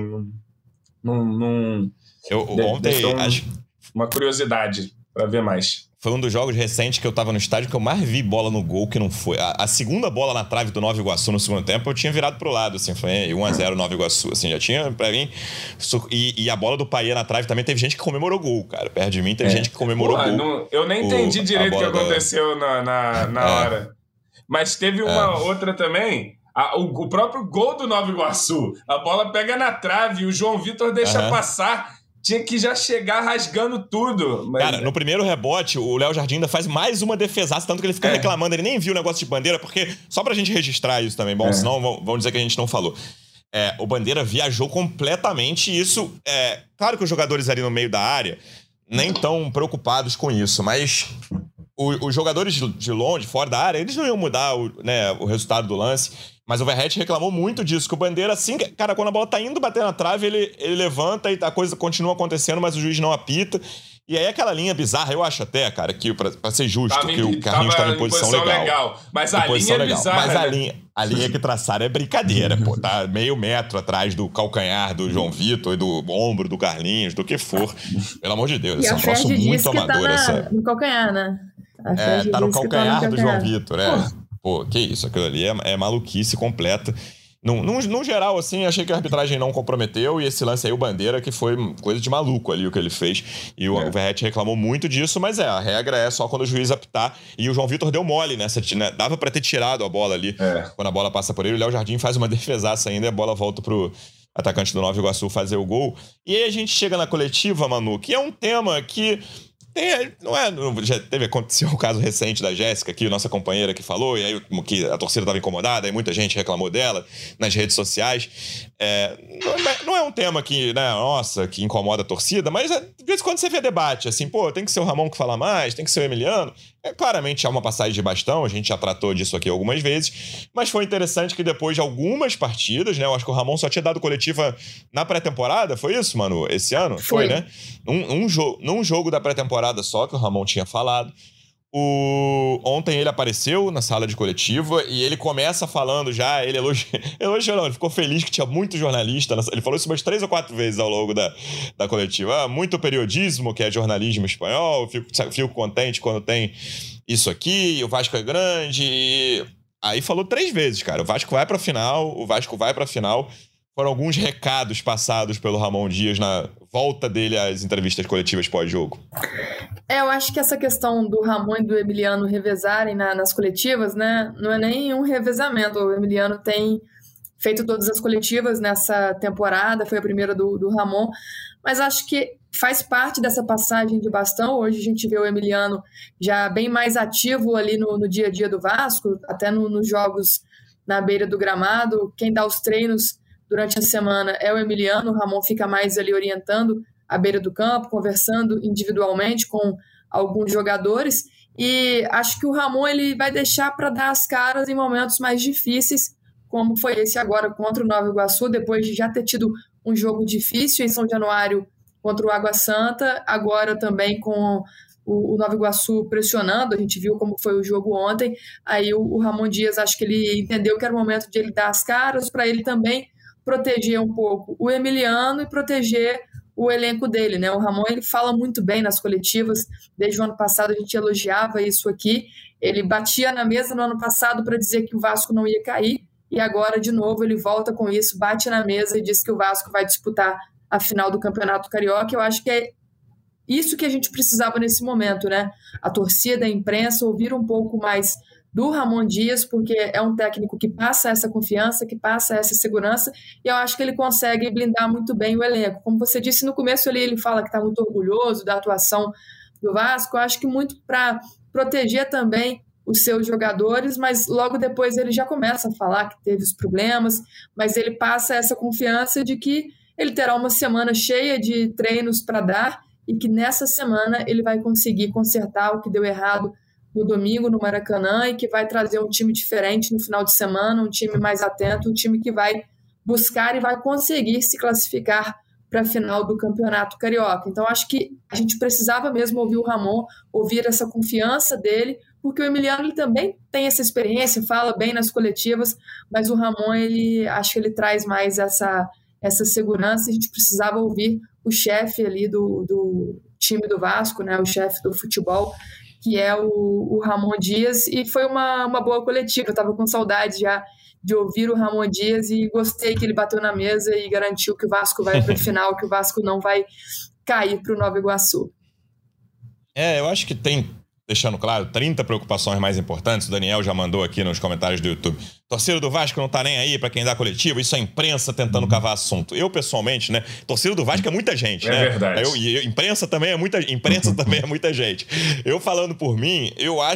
num, num,
eu, ontem
um, acho... uma curiosidade para ver mais.
Foi um dos jogos recentes que eu tava no estádio que eu mais vi bola no gol que não foi. A, a segunda bola na trave do Nova Iguaçu no segundo tempo eu tinha virado pro lado, assim, foi um a zero Nova Iguaçu, assim, já tinha pra mim. E, e a bola do Payet na trave também teve gente que comemorou gol, cara. Perto de mim teve é. gente que comemorou
Porra,
gol.
Não, eu nem entendi o, direito o que aconteceu da... na, na, na é. hora. Mas teve uma é. outra também. A, o, o próprio gol do Nova Iguaçu. A bola pega na trave e o João Vitor deixa uhum. passar. Tinha que já chegar rasgando tudo. Mas...
Cara, no primeiro rebote, o Léo Jardim ainda faz mais uma defesaça, tanto que ele fica é. reclamando, ele nem viu o negócio de Bandeira, porque só pra gente registrar isso também, bom, é. senão vão, vão dizer que a gente não falou. É, o Bandeira viajou completamente e isso... É, claro que os jogadores ali no meio da área nem tão preocupados com isso, mas o, os jogadores de longe, fora da área, eles não iam mudar o, né, o resultado do lance. Mas o Verratti reclamou muito disso, que o Bandeira, assim, cara, quando a bola tá indo bater na trave, ele, ele levanta e a coisa continua acontecendo, mas o juiz não apita. E aí aquela linha bizarra, eu acho até, cara, que pra, pra ser justo, tava que o Carlinhos estava em posição, posição legal. legal.
Mas a linha é
legal.
bizarra,
Mas
né?
a linha, a linha que traçaram é brincadeira, pô. Tá meio metro atrás do calcanhar do João Vitor e do ombro do Carlinhos, do que for. Pelo amor de Deus,
e
esse é um troço muito amador.
Tá na,
essa...
no calcanhar, né?
É, tá no calcanhar, tá no calcanhar do João Vitor, é. Pô, que isso, aquilo ali é, é maluquice completa. No, no, no geral, assim, achei que a arbitragem não comprometeu, e esse lance aí, o Bandeira, que foi coisa de maluco ali o que ele fez. E o, é. o Verratti reclamou muito disso, mas é, a regra é só quando o juiz apitar. E o João Vitor deu mole nessa, né? Dava pra ter tirado a bola ali. É. Quando a bola passa por ele, o Léo Jardim faz uma defesaça ainda e a bola volta pro atacante do Nova Iguaçu fazer o gol. E aí a gente chega na coletiva, Manu, que é um tema que... Tem, não é, já teve, aconteceu o caso recente da Jéssica aqui, nossa companheira que falou, e aí que a torcida estava incomodada, e muita gente reclamou dela nas redes sociais. É, não, é, não é um tema que, né, nossa, que incomoda a torcida, mas é, de vez em quando você vê debate, assim, pô, tem que ser o Ramon que fala mais, tem que ser o Emiliano. É, claramente há uma passagem de bastão, a gente já tratou disso aqui algumas vezes, mas foi interessante que depois de algumas partidas, né, eu acho que o Ramon só tinha dado coletiva na pré-temporada, foi isso, Manu? Esse ano? Foi, foi né? Um, um jogo, num jogo da pré-temporada só, que o Ramon tinha falado. O... Ontem ele apareceu na sala de coletiva e ele começa falando já, ele elogiou, elogiou não, ele ficou feliz que tinha muito jornalista, ele falou isso umas três ou quatro vezes ao longo da, da coletiva. Ah, muito periodismo, que é jornalismo espanhol, fico, fico contente quando tem isso aqui, o Vasco é grande. E... Aí falou três vezes, cara, o Vasco vai pra final, o Vasco vai pra final. Foram alguns recados passados pelo Ramon Dias na volta dele às entrevistas coletivas pós-jogo.
É, eu acho que essa questão do Ramon e do Emiliano revezarem na, nas coletivas, né, não é nem um revezamento. O Emiliano tem feito todas as coletivas nessa temporada, foi a primeira do, do Ramon, mas acho que faz parte dessa passagem de bastão. Hoje a gente vê o Emiliano já bem mais ativo ali no, no dia a dia do Vasco, até no, nos jogos na beira do gramado. Quem dá os treinos durante a semana é o Emiliano, o Ramon fica mais ali orientando à beira do campo, conversando individualmente com alguns jogadores, e acho que o Ramon ele vai deixar para dar as caras em momentos mais difíceis, como foi esse agora contra o Nova Iguaçu, depois de já ter tido um jogo difícil em São Januário contra o Água Santa, agora também com o Nova Iguaçu pressionando, a gente viu como foi o jogo ontem, aí o, o Ramon Dias, acho que ele entendeu que era o momento de ele dar as caras, para ele também proteger um pouco o Emiliano e proteger o elenco dele, né? O Ramon, ele fala muito bem nas coletivas, desde o ano passado a gente elogiava isso aqui, ele batia na mesa no ano passado para dizer que o Vasco não ia cair, e agora, de novo, ele volta com isso, bate na mesa e diz que o Vasco vai disputar a final do Campeonato Carioca. Eu acho que é isso que a gente precisava nesse momento, né? A torcida, a imprensa, ouvir um pouco mais do Ramon Dias, porque é um técnico que passa essa confiança, que passa essa segurança, e eu acho que ele consegue blindar muito bem o elenco. Como você disse no começo ali, ele fala que está muito orgulhoso da atuação do Vasco, eu acho que muito para proteger também os seus jogadores, mas logo depois ele já começa a falar que teve os problemas, mas ele passa essa confiança de que ele terá uma semana cheia de treinos para dar, e que nessa semana ele vai conseguir consertar o que deu errado no domingo no Maracanã, e que vai trazer um time diferente no final de semana, um time mais atento, um time que vai buscar e vai conseguir se classificar para a final do Campeonato Carioca. Então acho que a gente precisava mesmo ouvir o Ramon, ouvir essa confiança dele, porque o Emiliano ele também tem essa experiência, fala bem nas coletivas, mas o Ramon, ele, acho que ele traz mais essa, essa segurança, e a gente precisava ouvir o chefe ali do, do time do Vasco, né, o chefe do futebol, que é o, o Ramon Dias, e foi uma, uma boa coletiva. Eu estava com saudade já de ouvir o Ramon Dias e gostei que ele bateu na mesa e garantiu que o Vasco vai para a final, que o Vasco não vai cair para o Nova Iguaçu.
É, eu acho que tem, deixando claro, trinta preocupações mais importantes. O Daniel já mandou aqui nos comentários do YouTube. Torcida do Vasco não tá nem aí pra quem dá coletivo, isso é a imprensa tentando cavar assunto. Eu, pessoalmente, né, torcida do Vasco é muita gente,
é
né?
É verdade.
Eu, e eu, imprensa também é muita, imprensa também é muita gente. Eu falando por mim, eu acho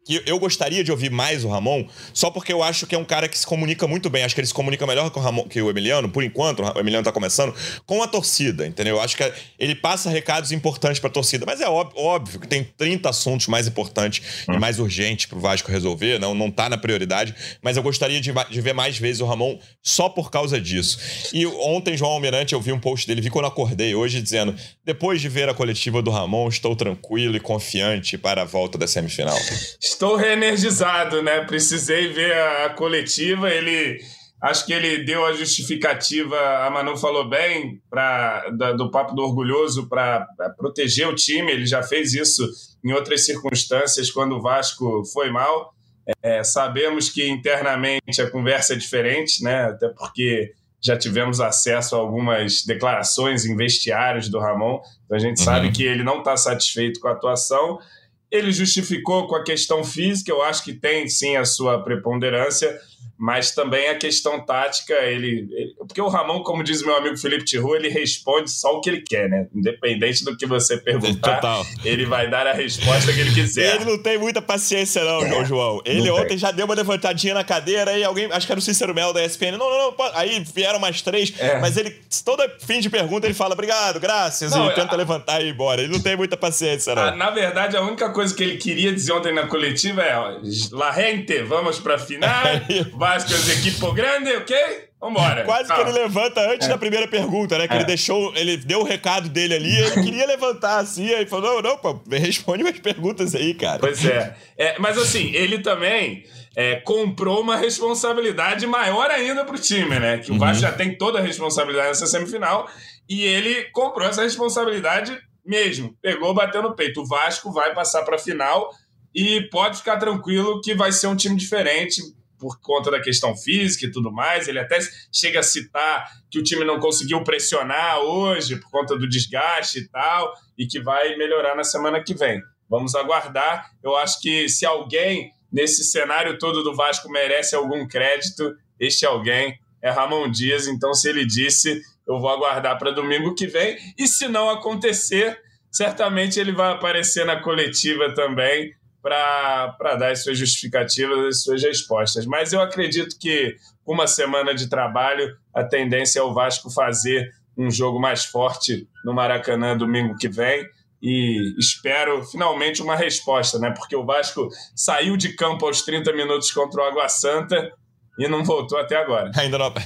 que eu gostaria de ouvir mais o Ramon, só porque eu acho que é um cara que se comunica muito bem. Acho que ele se comunica melhor que o, Ramon, que o Emiliano, por enquanto, o Emiliano tá começando, com a torcida, entendeu? Eu acho que ele passa recados importantes pra torcida, mas é óbvio, óbvio que tem trinta assuntos mais importantes hum. e mais urgentes pro Vasco resolver, não, não tá na prioridade, mas eu gostaria de, de ver mais vezes o Ramon só por causa disso. E ontem, João Almirante, eu vi um post dele, vi quando eu acordei hoje, dizendo: depois de ver a coletiva do Ramon, estou tranquilo e confiante para a volta da semifinal.
Estou reenergizado, né? Precisei ver a coletiva. Ele, acho que ele deu a justificativa, a Manu falou bem, pra, da, do papo do orgulhoso para proteger o time. Ele já fez isso em outras circunstâncias, quando o Vasco foi mal. É, sabemos que internamente a conversa é diferente, né? Até porque já tivemos acesso a algumas declarações em vestiários do Ramon. Então a gente uhum. sabe que ele não está satisfeito com a atuação. Ele justificou com a questão física, eu acho que tem sim a sua preponderância, mas também a questão tática, ele, ele... Porque o Ramon, como diz o meu amigo Felipe Tiru, ele responde só o que ele quer, né? Independente do que você perguntar, Total. ele vai dar a resposta que ele quiser.
Ele não tem muita paciência não, é. João. Ele não ontem tem. já deu uma levantadinha na cadeira, aí alguém, acho que era o Cícero Melo da E S P N, não, não, não, aí vieram mais três, é. mas ele, todo fim de pergunta, ele fala obrigado, graças, não, e tenta a... levantar e ir embora. Ele não tem muita paciência, não.
A, na verdade, a única coisa que ele queria dizer ontem na coletiva é: ó, la gente, vamos pra final, Vasco é equipe grande, ok? Vambora.
Quase que ele levanta antes é. da primeira pergunta, né? Que é. ele deixou, ele deu o recado dele ali, ele queria levantar assim, aí falou: não, não, pô, responde umas perguntas aí, cara.
Pois é. é mas assim, ele também é, comprou uma responsabilidade maior ainda pro time, né? Que o Vasco uhum. já tem toda a responsabilidade nessa semifinal e ele comprou essa responsabilidade mesmo. Pegou, bateu no peito. O Vasco vai passar pra final e pode ficar tranquilo que vai ser um time diferente por conta da questão física e tudo mais. Ele até chega a citar que o time não conseguiu pressionar hoje por conta do desgaste e tal, e que vai melhorar na semana que vem. Vamos aguardar. Eu acho que se alguém nesse cenário todo do Vasco merece algum crédito, este alguém é Ramon Dias. Então, se ele disse, eu vou aguardar para domingo que vem, e se não acontecer, certamente ele vai aparecer na coletiva também para dar as suas justificativas, as suas respostas. Mas eu acredito que, com uma semana de trabalho, a tendência é o Vasco fazer um jogo mais forte no Maracanã domingo que vem, e espero finalmente uma resposta, né? Porque o Vasco saiu de campo aos trinta minutos contra o Água Santa e não voltou até agora.
Ainda não...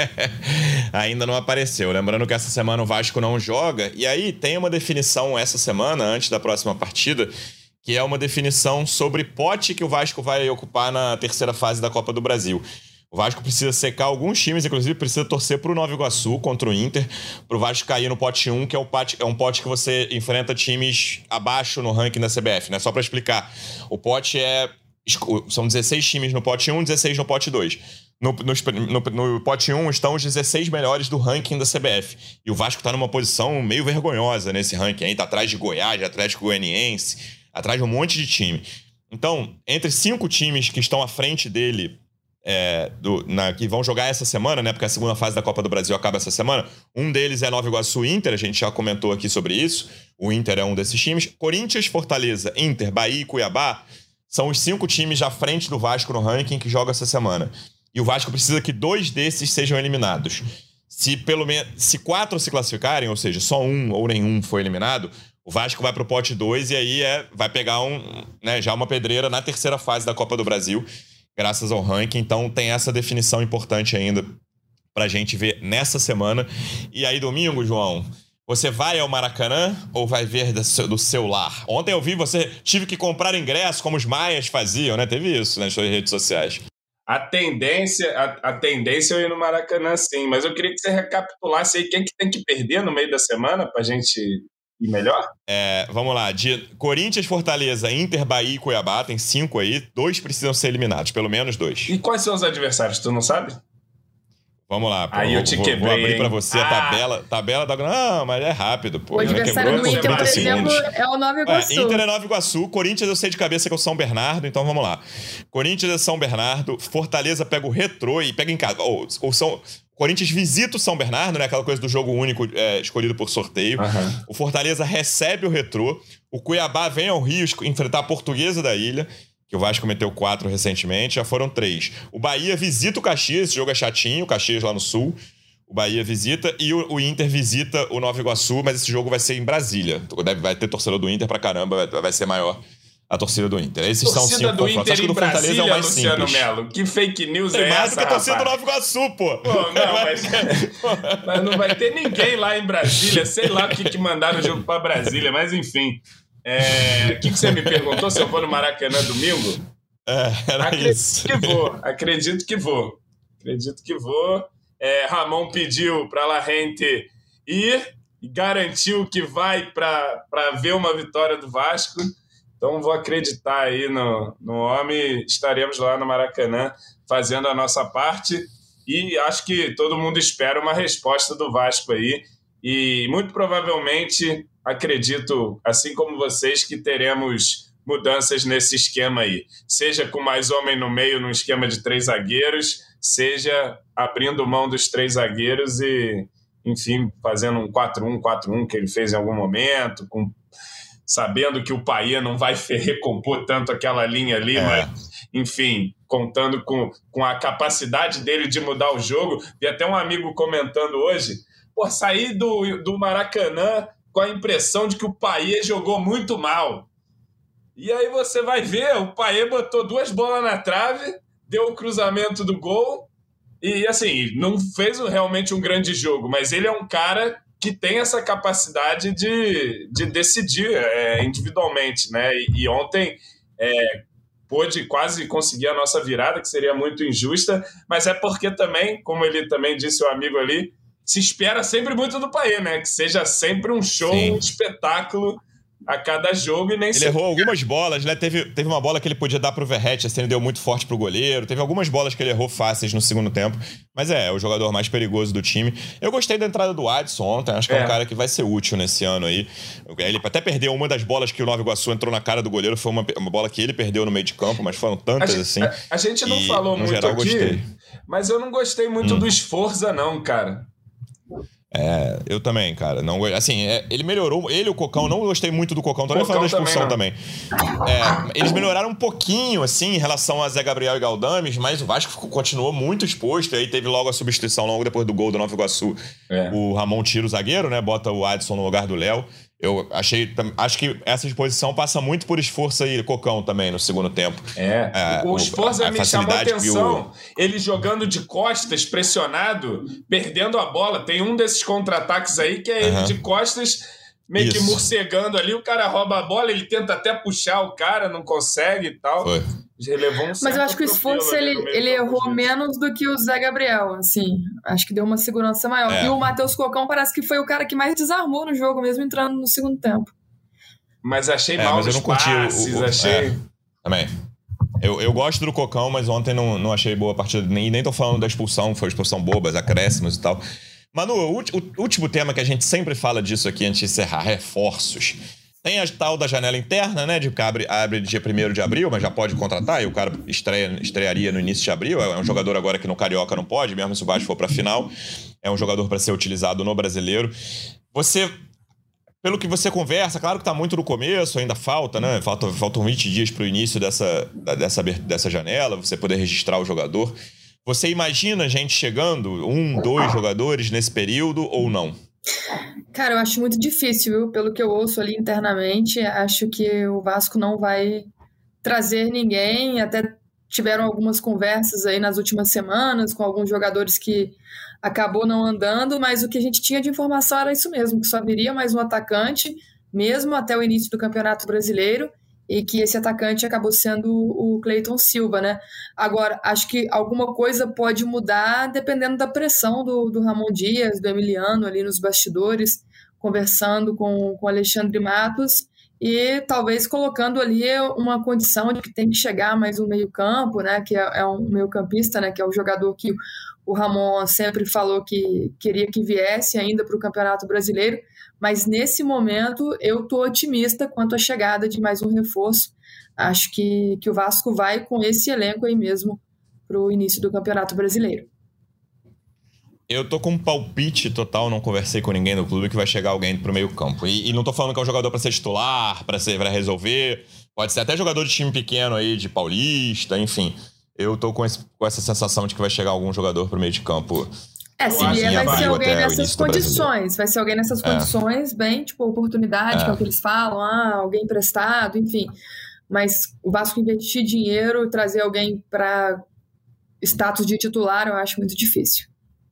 Ainda não apareceu. Lembrando que essa semana o Vasco não joga, e aí tem uma definição essa semana, antes da próxima partida, que é uma definição sobre pote que o Vasco vai ocupar na terceira fase da Copa do Brasil. O Vasco precisa secar alguns times, inclusive precisa torcer para o Nova Iguaçu contra o Inter, para o Vasco cair no pote um, que é, o pote, é um pote que você enfrenta times abaixo no ranking da C B F, né? Só para explicar, o pote é... São dezesseis times no pote um, dezesseis no pote dois. No, no, no, no pote um estão os dezesseis melhores do ranking da C B F. E o Vasco está numa posição meio vergonhosa nesse ranking. Está atrás de Goiás, de Atlético Goianiense, atrás de um monte de time. Então, entre cinco times que estão à frente dele, é, do, na, que vão jogar essa semana, né? Porque a segunda fase da Copa do Brasil acaba essa semana. Um deles é Nova Iguaçu Inter, a gente já comentou aqui sobre isso. O Inter é um desses times. Corinthians, Fortaleza, Inter, Bahia e Cuiabá são os cinco times à frente do Vasco no ranking que jogam essa semana. E o Vasco precisa que dois desses sejam eliminados. Se pelo menos se quatro se classificarem, ou seja, só um ou nenhum foi eliminado, o Vasco vai pro pote dois e aí é, vai pegar um, né, já uma pedreira na terceira fase da Copa do Brasil, graças ao ranking. Então tem essa definição importante ainda pra gente ver nessa semana. E aí domingo, João, você vai ao Maracanã ou vai ver do seu lar? Ontem eu vi você tive que comprar ingresso como os maias faziam, né? Teve isso nas suas redes sociais.
A tendência, a, a tendência é eu ir no Maracanã, sim. Mas eu queria que você recapitulasse aí quem que tem que perder no meio da semana pra gente ir melhor.
É, vamos lá. De Corinthians, Fortaleza, Inter, Bahia e Cuiabá, tem cinco aí. Dois precisam ser eliminados, pelo menos dois.
E quais são os adversários? Tu não sabe?
Vamos lá, pô.
Aí eu te
vou,
quebrei,
vou abrir
hein?
pra você ah. a tabela, tabela da... Não, mas é rápido, pô.
O adversário do Inter, por exemplo, é o Nova Iguaçu.
É, Inter é Nova Iguaçu, Corinthians eu sei de cabeça que é o São Bernardo, então vamos lá. Corinthians é São Bernardo, Fortaleza pega o Retrô e pega em casa. Ou, ou São... Corinthians visita o São Bernardo, né? Aquela coisa do jogo único é, escolhido por sorteio. Uhum. O Fortaleza recebe o Retrô. O Cuiabá vem ao Rio enfrentar a Portuguesa da Ilha. que o Vasco meteu quatro recentemente, já foram três. O Bahia visita o Caxias, esse jogo é chatinho, o Caxias lá no Sul. O Bahia visita e o, o Inter visita o Nova Iguaçu, mas esse jogo vai ser em Brasília. Deve, vai ter torcedor do Inter pra caramba, vai, vai ser maior a torcida do Inter. Esses
torcida
são cinco
do
confrontos.
Inter
Acho que
em
do Fortaleza
Brasília,
é o mais
Luciano
simples.
Melo. Que fake news
Tem
é
mais
essa,
do que a torcida do
rapaz?
Nova Iguaçu, pô.
Pô, não, mas, mas não vai ter ninguém lá em Brasília. Sei lá o que, que mandaram o jogo pra Brasília, mas enfim. É, o que, que você me perguntou? Se eu vou no Maracanã domingo?
É, era
acredito
isso.
que vou, acredito que vou. Acredito que vou. É, Ramon pediu para La Gente ir e garantiu que vai para ver uma vitória do Vasco. Então vou acreditar aí no, no homem. Estaremos lá no Maracanã fazendo a nossa parte e acho que todo mundo espera uma resposta do Vasco aí. E muito provavelmente, acredito, assim como vocês, que teremos mudanças nesse esquema aí. Seja com mais homem no meio, num esquema de três zagueiros, seja abrindo mão dos três zagueiros e, enfim, fazendo um quatro um quatro um que ele fez em algum momento, com, sabendo que o Paia não vai recompor tanto aquela linha ali, é. mas, enfim, contando com, com a capacidade dele de mudar o jogo. E até um amigo comentando hoje, pô, sair do, do Maracanã com a impressão de que o Paia jogou muito mal. E aí você vai ver, o Paia botou duas bolas na trave, deu o cruzamento do gol e, assim, não fez realmente um grande jogo, mas ele é um cara que tem essa capacidade de, de decidir é, individualmente, né? E, e ontem é, pôde quase conseguir a nossa virada, que seria muito injusta, mas é porque também, como ele também disse, o amigo ali, se espera sempre muito do Paia, né? Que seja sempre um show, Sim. um espetáculo a cada jogo e nem
Ele errou algumas bolas, né? Teve, teve uma bola que ele podia dar pro Verratti, assim, ele deu muito forte pro goleiro. Teve algumas bolas que ele errou fáceis no segundo tempo. Mas é, é o jogador mais perigoso do time. Eu gostei da entrada do Adson ontem, acho que é, é um cara que vai ser útil nesse ano aí. Ele até perdeu uma das bolas que o Nova Iguaçu entrou na cara do goleiro, foi uma, uma bola que ele perdeu no meio de campo, mas foram tantas
a
assim.
A, a gente não
e,
falou muito
geral,
aqui,
gostei.
Mas eu não gostei muito
hum.
do Sforza não, cara.
É, eu também, cara. Não, assim, é, ele melhorou. Ele e o Cocão, não gostei muito do Cocão. Tô nem falando da expulsão também. também. É, eles melhoraram um pouquinho, assim, em relação a Zé Gabriel e Galdames, mas o Vasco continuou muito exposto. E aí teve logo a substituição, logo depois do gol do Nova Iguaçu. É. O Ramon tira o zagueiro, né? Bota o Adson no lugar do Léo. Eu achei, acho que essa disposição passa muito por Sforza e Cocão também no segundo tempo.
É, é o Sforza me chamou a atenção. O... Ele jogando de costas, pressionado, perdendo a bola. Tem um desses contra-ataques aí que é ele uhum. de costas, meio Isso. que morcegando ali. O cara rouba a bola, ele tenta até puxar o cara, não consegue e tal.
Foi.
Um
Mas eu acho que o Sforza ele, ele errou menos do que o Zé Gabriel, assim. Acho que deu uma segurança maior. É. E o Matheus Cocão parece que foi o cara que mais desarmou no jogo, mesmo entrando no segundo tempo.
Mas achei
é,
mal
mas
os
eu não
passes,
curti o, o,
achei...
É, também. Eu, eu gosto do Cocão, mas ontem não, não achei boa a partida. Nem, nem tô falando da expulsão, foi expulsão bobas, acréscimos e tal. Manu, o, o último tema que a gente sempre fala disso aqui antes de encerrar, reforços. Tem a tal da janela interna, né, de que abre, abre dia primeiro de abril, mas já pode contratar, e o cara estreia, estrearia no início de abril. É um jogador agora que no Carioca não pode, mesmo se o Vasco for para a final. É um jogador para ser utilizado no Brasileiro. Você, pelo que você conversa, claro que está muito no começo, ainda falta, né? Faltam, faltam vinte dias para o início dessa, dessa, dessa janela, você poder registrar o jogador. Você imagina a gente chegando, um, dois jogadores nesse período ou não?
Cara, eu acho muito difícil, viu? Pelo que eu ouço ali internamente, acho que o Vasco não vai trazer ninguém. Até tiveram algumas conversas aí nas últimas semanas com alguns jogadores que acabou não andando, mas o que a gente tinha de informação era isso mesmo, que só viria mais um atacante, mesmo até o início do Campeonato Brasileiro, e que esse atacante acabou sendo o Cleiton Silva, né? Agora, acho que alguma coisa pode mudar dependendo da pressão do, do Ramon Dias, do Emiliano ali nos bastidores, conversando com o Alexandre Matos e talvez colocando ali uma condição de que tem que chegar mais um meio-campo, né? Que é, é um meio-campista, né? Que é o jogador que o Ramon sempre falou que queria que viesse ainda para o Campeonato Brasileiro. Mas nesse momento eu estou otimista quanto à chegada de mais um reforço. Acho que, que o Vasco vai com esse elenco aí mesmo para o início do Campeonato Brasileiro.
Eu tô com um palpite total, não conversei com ninguém do clube, que vai chegar alguém pro meio campo. E, e não tô falando que é um jogador para ser titular, para ser, para resolver, Pode ser até jogador de time pequeno aí, de Paulista, enfim. Eu tô com, esse, com essa sensação de que vai chegar algum jogador pro meio de campo.
É, se vier, vai ser alguém nessas condições. Vai ser alguém nessas condições, é. bem, tipo, oportunidade, é. que é o que eles falam, ah, alguém emprestado, enfim. Mas o Vasco investir dinheiro, trazer alguém para status de titular, eu acho muito difícil.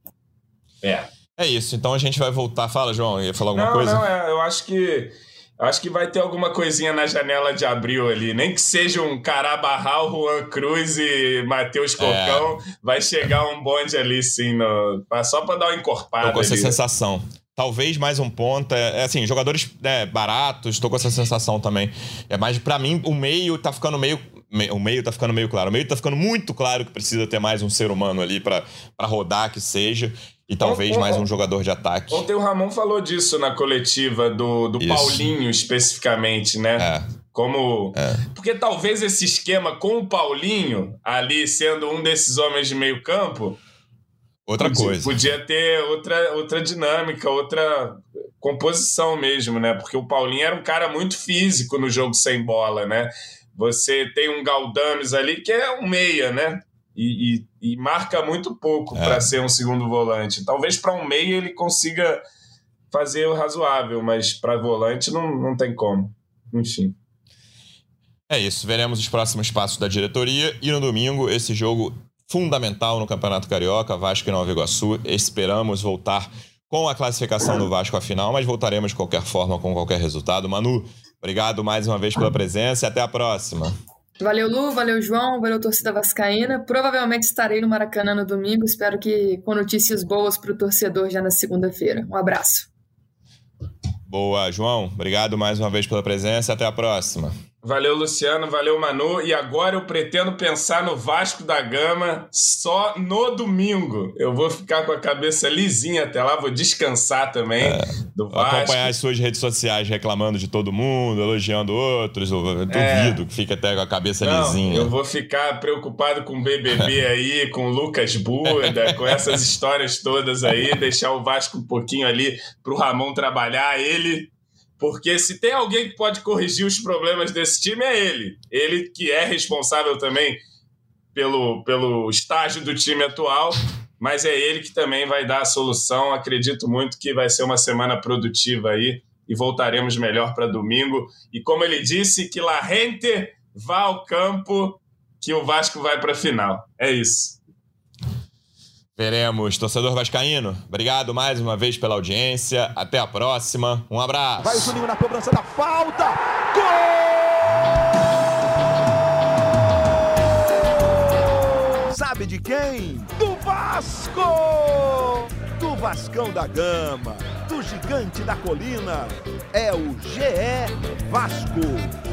É.
É isso, então a gente vai voltar. Fala, João, ia falar alguma
não,
coisa?
Não, é, eu acho que eu acho que vai ter alguma coisinha na janela de abril ali. Nem que seja um Carabarral, Juan Cruz e Matheus Cocão, é. vai chegar um bonde ali, sim, no, só para dar uma encorpada.
Tô com essa
ali.
sensação. Talvez mais um ponta. É assim, jogadores né, baratos, tô com essa sensação também. É mais, pra mim, o meio tá ficando meio. O meio tá ficando meio claro. O meio tá ficando muito claro que precisa ter mais um ser humano ali pra, pra rodar, que seja. E talvez mais um jogador de ataque.
Ontem o Ramon falou disso na coletiva do, do Paulinho, especificamente, né? É. Como... É. Porque talvez esse esquema com o Paulinho, ali sendo um desses homens de meio campo...
Outra
podia,
coisa.
Podia ter outra, outra dinâmica, outra composição mesmo, né? Porque o Paulinho era um cara muito físico no jogo sem bola, né? Você tem um Galdames ali que é um meia, né? E, e, e marca muito pouco é. para ser um segundo volante. Talvez para um meia ele consiga fazer o razoável, mas para volante não, não tem como. Enfim.
É isso. Veremos os próximos passos da diretoria. E no domingo, esse jogo fundamental no Campeonato Carioca, Vasco e Nova Iguaçu. Esperamos voltar com a classificação do Vasco à final, mas voltaremos de qualquer forma, com qualquer resultado. Manu, obrigado mais uma vez pela presença e até a próxima.
Valeu, Lu, valeu, João, valeu, torcida vascaína. Provavelmente estarei no Maracanã no domingo. Espero que com notícias boas para o torcedor já na segunda-feira. Um abraço.
Boa, João. Obrigado mais uma vez pela presença. Até a próxima.
Valeu, Luciano. Valeu, Manu. E agora eu pretendo pensar no Vasco da Gama só no domingo. Eu vou ficar com a cabeça lisinha até lá. Vou descansar também é, do Vasco.
Acompanhar as suas redes sociais reclamando de todo mundo, elogiando outros. Eu duvido é. que fique até com a cabeça
Não,
lisinha.
Eu vou ficar preocupado com o B B B aí, com o Lucas Buda, com essas histórias todas aí. Deixar o Vasco um pouquinho ali pro Ramon trabalhar. Ele... Porque se tem alguém que pode corrigir os problemas desse time, é ele. Ele que é responsável também pelo, pelo estágio do time atual, mas é ele que também vai dar a solução. Acredito muito que vai ser uma semana produtiva aí e voltaremos melhor para domingo. E como ele disse, que la gente vá ao campo, que o Vasco vai para a final. É isso.
Veremos. Torcedor vascaíno, obrigado mais uma vez pela audiência. Até a próxima. Um abraço.
Vai o Juninho na cobrança da falta. Gol! Sabe de quem? Do Vasco! Do Vascão da Gama, do Gigante da Colina. É o G E Vasco.